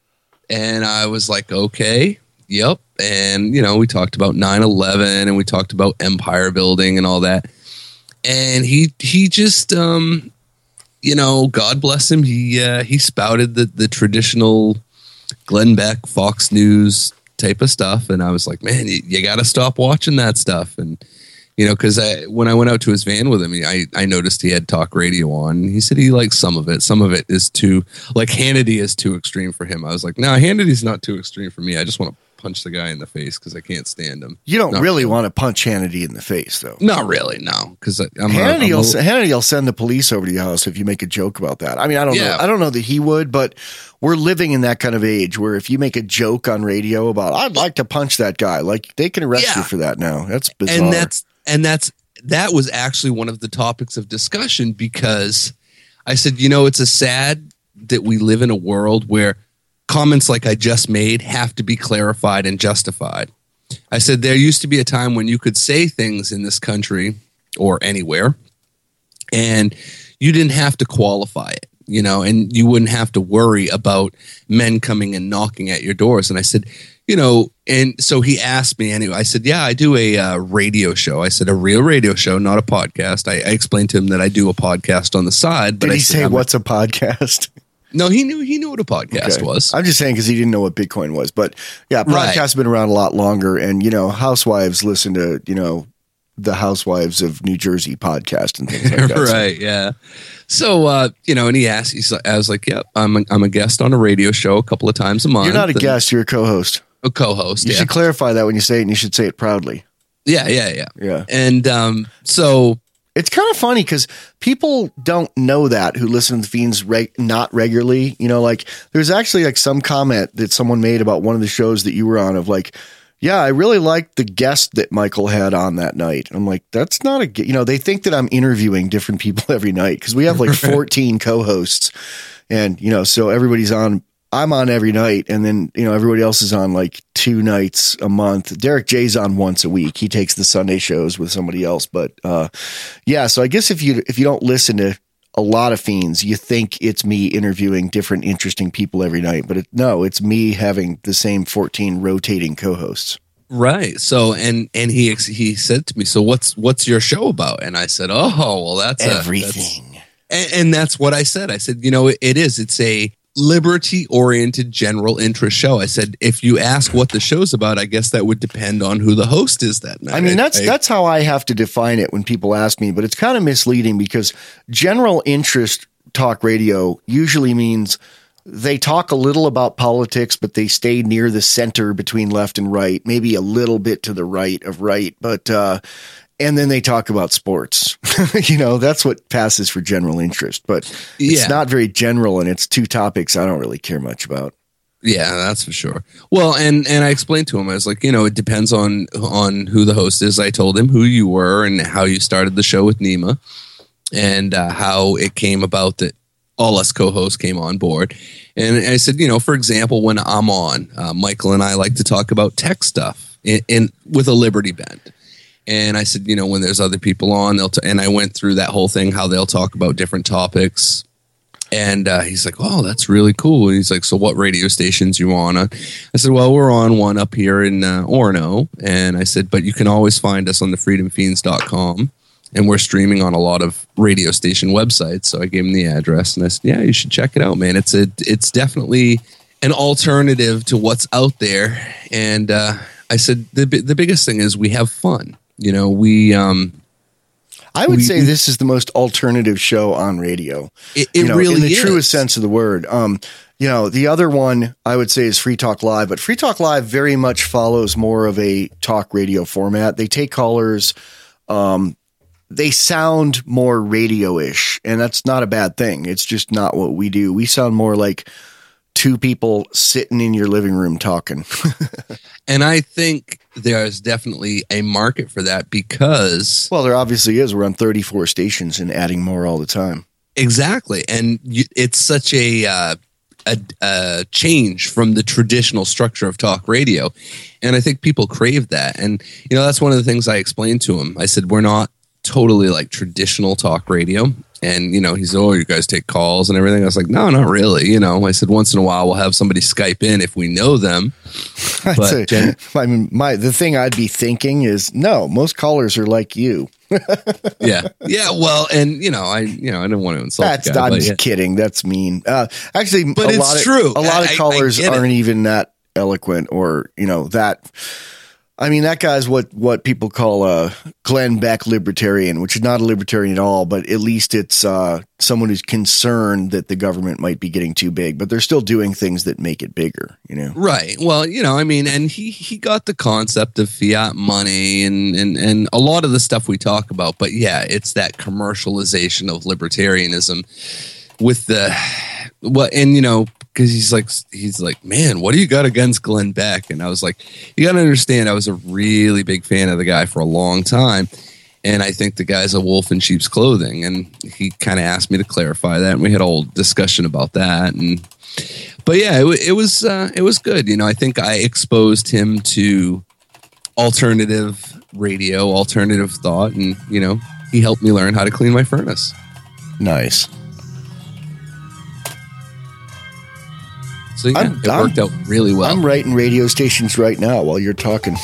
And I was like, okay, yep. And, you know, we talked about nine eleven and we talked about empire building and all that. And he he just, um, you know, God bless him. He uh, he spouted the, the traditional Glenn Beck, Fox News type of stuff. And I was like, man, you, you got to stop watching that stuff. And, you know, because I, when I went out to his van with him, I, I noticed he had talk radio on. He said he likes some of it. Some of it is too, like Hannity is too extreme for him. I was like, no, Hannity's not too extreme for me. I just want to punch the guy in the face because I can't stand him. You don't not really really want to punch Hannity in the face, though. Not really, no. Because Hannity, will, Hannity will send the police over to your house if you make a joke about that. I mean, I don't Yeah. know. I don't know that he would, but we're living in that kind of age where if you make a joke on radio about, I'd like to punch that guy, like they can arrest Yeah. you for that now. That's bizarre. And that's and that's that was actually one of the topics of discussion because I said, you know, it's a sad that we live in a world where comments like I just made have to be clarified and justified. I said there used to be a time when you could say things in this country or anywhere and you didn't have to qualify it, you know, and you wouldn't have to worry about men coming and knocking at your doors. And I said, you know, and so he asked me anyway. I said, yeah, I do a uh, radio show. I said, a real radio show, not a podcast. I, I explained to him that I do a podcast on the side. But Did I he said, say, I'm what's a podcast? No, he knew he knew what a podcast Okay. was. I'm just saying because he didn't know what Bitcoin was. But yeah, podcasts Right. have been around a lot longer. And, you know, housewives listen to, you know, the Housewives of New Jersey podcast and things like that. Right, yeah. So, uh, you know, and he asked, he's like, I was like, yeah, I'm a, I'm a guest on a radio show a couple of times a month. You're not a and- guest, you're a co-host. A co-host, You yeah. should clarify that when you say it, and you should say it proudly. Yeah, yeah, yeah. Yeah. And um, so It's kind of funny because people don't know that who listen to the Fiends reg- not regularly. You know, like there's actually like some comment that someone made about one of the shows that you were on of like, yeah, I really liked the guest that Michael had on that night. I'm like, that's not a, ge-" you know, they think that I'm interviewing different people every night because we have like fourteen co-hosts and, you know, so everybody's on. I'm on every night, and then, you know, everybody else is on like two nights a month. Derek J's on once a week. He takes the Sunday shows with somebody else. But uh, yeah, so I guess if you if you don't listen to a lot of Fiends, you think it's me interviewing different interesting people every night. But it, no, it's me having the same fourteen rotating co-hosts. right. So and and he ex- he said to me, so what's what's your show about? And I said, oh, well, that's a- that's- Everything. and, and that's what I said. I said, you know, it, it is. It's a liberty-oriented general interest show. I said, if you ask what the show's about, I guess that would depend on who the host is that night. I mean, that's I- that's how I have to define it when people ask me, but it's kind of misleading because general interest talk radio usually means they talk a little about politics, but they stay near the center between left and right, maybe a little bit to the right of right, but uh and then they talk about sports. You know, that's what passes for general interest, but it's Yeah. not very general and it's two topics I don't really care much about. Yeah, that's for sure. Well, and and I explained to him, I was like, you know, it depends on on who the host is. I told him who you were and how you started the show with Nima, and uh, how it came about that all us co-hosts came on board. And I said, you know, for example, when I'm on, uh, Michael and I like to talk about tech stuff in, in with a Liberty bent. And I said, you know, when there's other people on, they'll t- and I went through that whole thing, how they'll talk about different topics. And uh, he's like, oh, that's really cool. And he's like, so what radio stations you on? I said, well, we're on one up here in uh, Orono. And I said, but you can always find us on the freedom fiends dot com. And we're streaming on a lot of radio station websites. So I gave him the address and I said, yeah, you should check it out, man. It's a, it's definitely an alternative to what's out there. And uh, I said, the the biggest thing is we have fun. You know, we... Um, I would we, say this is the most alternative show on radio. It, it you know, really in the is. truest sense of the word. Um, you know, the other one I would say is Free Talk Live, but Free Talk Live very much follows more of a talk radio format. They take callers. Um, they sound more radio-ish, and that's not a bad thing. It's just not what we do. We sound more like two people sitting in your living room talking. And I think there's definitely a market for that because... Well, there obviously is. We're on thirty-four stations and adding more all the time. Exactly. And you, it's such a, uh, a, a change from the traditional structure of talk radio. And I think people crave that. And, you know, that's one of the things I explained to him. I said, we're not totally like traditional talk radio. And, you know, he said, oh, you guys take calls and everything. I was like, no, not really. You know, I said, once in a while, we'll have somebody Skype in if we know them. But say, Jen- I mean, my the thing I'd be thinking is, no, most callers are like you. yeah. Yeah. Well, and, you know, I, you know, I didn't want to insult That's, the guy, I'm but just yeah. kidding. That's mean. Uh, actually, But a it's lot of, true. A lot I- of I callers get it. aren't even that eloquent or, you know, that. I mean, that guy's what, what people call a Glenn Beck libertarian, which is not a libertarian at all, but at least it's uh, someone who's concerned that the government might be getting too big, but they're still doing things that make it bigger, you know? Right. Well, you know, I mean, and he, he got the concept of fiat money and, and, and a lot of the stuff we talk about. But yeah, it's that commercialization of libertarianism with the what, and, you know, because he's like, he's like, man, what do you got against Glenn Beck? And I was like, you got to understand, I was a really big fan of the guy for a long time. And I think the guy's a wolf in sheep's clothing. And he kind of asked me to clarify that. And we had a whole discussion about that. And, but yeah, it, it was, uh, it was good. You know, I think I exposed him to alternative radio, alternative thought. And, you know, he helped me learn how to clean my furnace. Nice. So yeah, I'm, it worked I'm, out really well. I'm writing radio stations right now while you're talking.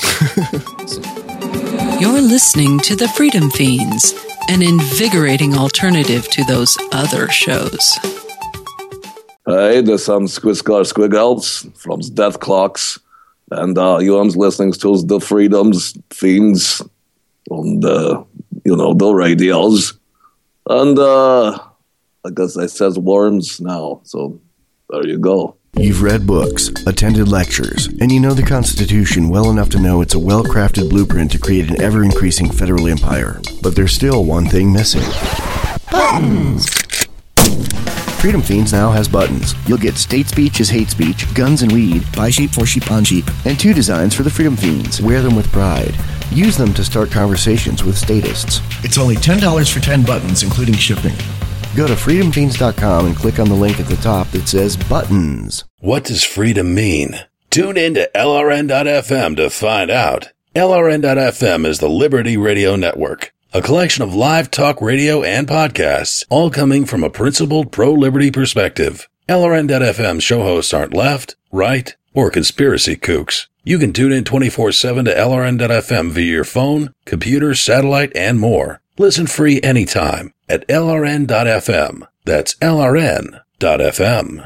You're listening to the Freedom Fiends, an invigorating alternative to those other shows. Hey, this is Squizcar Squiggles from Death Clocks, and uh, you are listening to the Freedom's Fiends on the, you know, the radios. And uh, I guess it says worms now, so there you go. You've read books, attended lectures, and you know the Constitution well enough to know it's a well-crafted blueprint to create an ever-increasing federal empire. But there's still one thing missing. Buttons! Freedom Fiends now has buttons. You'll get state speech is hate speech, guns and weed, buy sheep for sheep on sheep, and two designs for the Freedom Fiends. Wear them with pride. Use them to start conversations with statists. It's only ten dollars for ten buttons, including shipping. Go to freedom fiends dot com and click on the link at the top that says buttons. What does freedom mean? Tune in to L R N dot F M to find out. L R N dot F M is the Liberty Radio Network, a collection of live talk radio and podcasts, all coming from a principled pro-liberty perspective. L R N dot F M show hosts aren't left, right, or conspiracy kooks. You can tune in twenty-four seven to L R N dot F M via your phone, computer, satellite, and more. Listen free anytime at L R N dot F M. That's L R N dot F M.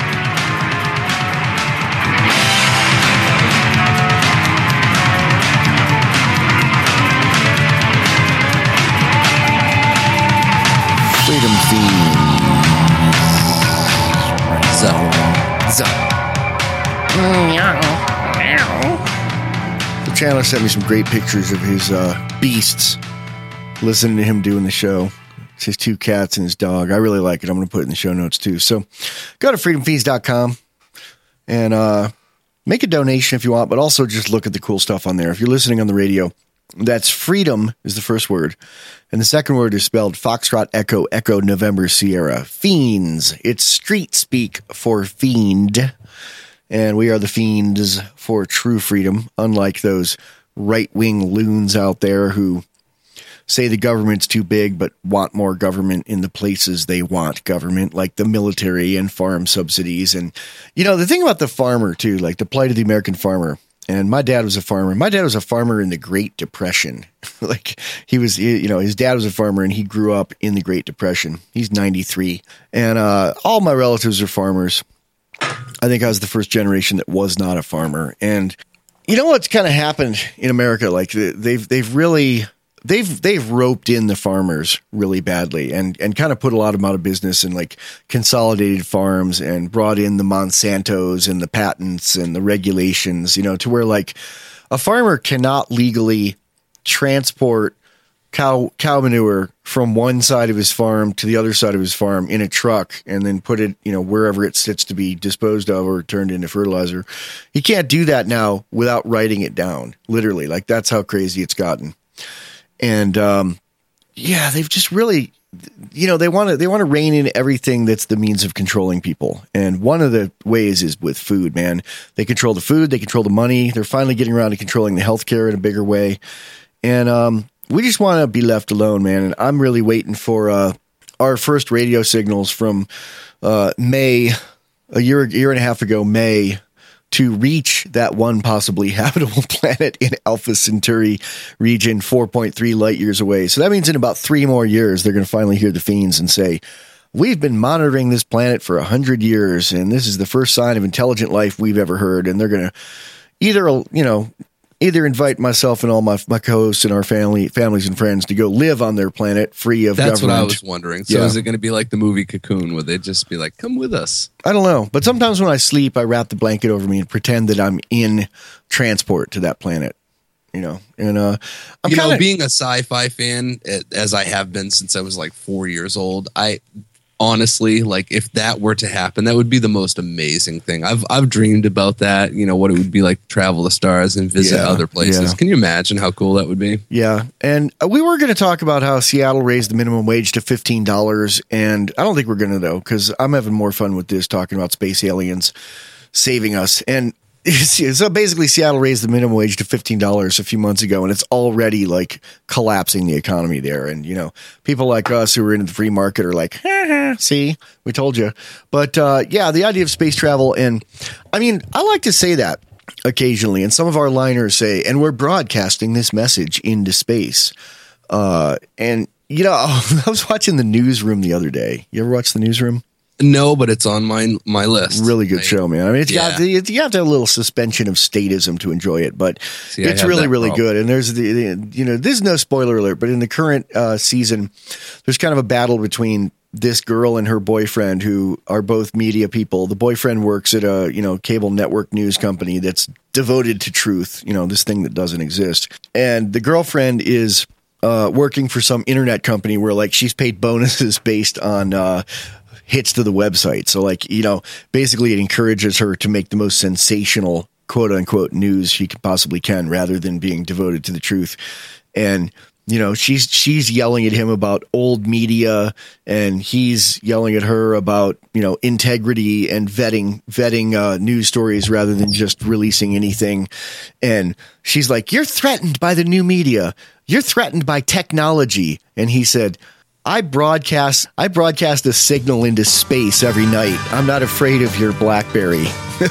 Freedom Fiends. So, So. The Chandler sent me some great pictures of his uh, beasts. Listening to him doing the show. It's his two cats and his dog. I really like it. I'm going to put it in the show notes too. So go to freedom fiends dot com And uh, make a donation if you want, but also just look at the cool stuff on there. If you're listening on the radio, that's Freedom is the first word. And the second word is spelled Foxtrot Echo, Echo November Sierra. Fiends. It's street speak for fiend. And we are the fiends for true freedom, unlike those right-wing loons out there who say the government's too big but want more government in the places they want government, like the military and farm subsidies. And, you know, the thing about the farmer, too, like the plight of the American farmer, and my dad was a farmer. My dad was a farmer in the Great Depression. Like he was, you know, his dad was a farmer and he grew up in the Great Depression. He's ninety-three. And uh, all my relatives are farmers. I think I was the first generation that was not a farmer. And you know what's kind of happened in America? Like they've they've really they've they've roped in the farmers really badly and and kind of put a lot of them out of business and like consolidated farms and brought in the Monsantos and the patents and the regulations, you know, to where like a farmer cannot legally transport cow cow manure from one side of his farm to the other side of his farm in a truck and then put it, you know, wherever it sits to be disposed of or turned into fertilizer. He can't do that now without writing it down, literally. Like that's how crazy it's gotten. And um, yeah, they've just really, you know, they want to they want to rein in everything that's the means of controlling people. And one of the ways is with food, man. They control the food, they control the money. They're finally getting around to controlling the healthcare in a bigger way. And um, we just want to be left alone, man. And I'm really waiting for uh, our first radio signals from uh, May, a year, year and a half ago, May, to reach that one possibly habitable planet in Alpha Centauri region, four point three light years away. So that means in about three more years, they're going to finally hear the fiends and say, we've been monitoring this planet for one hundred years, and this is the first sign of intelligent life we've ever heard. And they're going to either, you know, either invite myself and all my, my co-hosts and our family, families and friends to go live on their planet free of That's government. That's what I was wondering. So yeah. Is it going to be like the movie Cocoon where they just be like, come with us? I don't know. But sometimes when I sleep, I wrap the blanket over me and pretend that I'm in transport to that planet. You know, and uh, I'm you kinda, know, being a sci-fi fan, as I have been since I was like four years old, I honestly, like if that were to happen, that would be the most amazing thing. I've I've dreamed about that, you know, what it would be like to travel the stars and visit yeah, other places. Yeah. Can you imagine how cool that would be? Yeah. And we were going to talk about how Seattle raised the minimum wage to fifteen dollars. And I don't think we're going to, though, because I'm having more fun with this, talking about space aliens saving us. And so basically, Seattle raised the minimum wage to fifteen dollars a few months ago, and it's already like collapsing the economy there. And, you know, people like us who are into the free market are like, ha, ha, see, we told you. But uh, yeah, the idea of space travel. And I mean, I like to say that occasionally. And some of our liners say, and we're broadcasting this message into space. Uh, and, you know, I was watching the Newsroom the other day. You ever watch the Newsroom? No, but it's on my my list. Really good right. show, man. I mean, it's yeah. got it's, you have to have a little suspension of statism to enjoy it, but See, it's really, really problem. good. And there's the, the you know, this is no spoiler alert, but in the current uh, season, there's kind of a battle between this girl and her boyfriend, who are both media people. The boyfriend works at a you know cable network news company that's devoted to truth. You know, this thing that doesn't exist, and the girlfriend is uh, working for some internet company where like she's paid bonuses based on. Uh, hits to the website. So like, you know, basically it encourages her to make the most sensational quote unquote news she could possibly can rather than being devoted to the truth. And, you know, she's, she's yelling at him about old media and he's yelling at her about, you know, integrity and vetting, vetting uh, news stories rather than just releasing anything. And she's like, you're threatened by the new media. You're threatened by technology. And he said, I broadcast I broadcast a signal into space every night. I'm not afraid of your BlackBerry.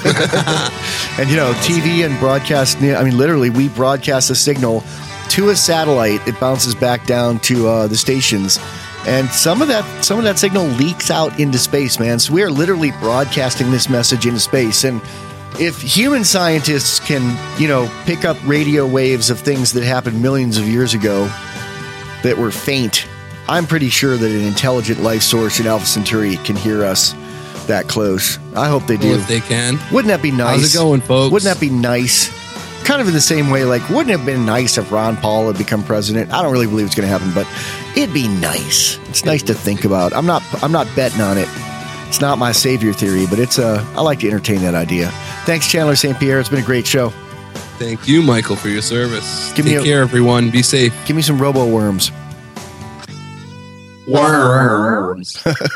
And, you know, T V and broadcast, I mean, literally, we broadcast a signal to a satellite. It bounces back down to uh, the stations. And some of that some of that signal leaks out into space, man. So we are literally broadcasting this message into space. And if human scientists can, you know, pick up radio waves of things that happened millions of years ago that were faint, I'm pretty sure that an intelligent life source in Alpha Centauri can hear us that close. I hope they do. Well, if they can. Wouldn't that be nice? How's it going, folks? Wouldn't that be nice? Kind of in the same way, like, wouldn't it have been nice if Ron Paul had become president? I don't really believe it's going to happen, but it'd be nice. It's nice to think about. I'm not I'm not betting on it. It's not my savior theory, but it's uh, I like to entertain that idea. Thanks, Chandler Saint Pierre. It's been a great show. Thank you, Michael, for your service. Give me Take a- care, everyone. Be safe. Give me some robo worms. Worms.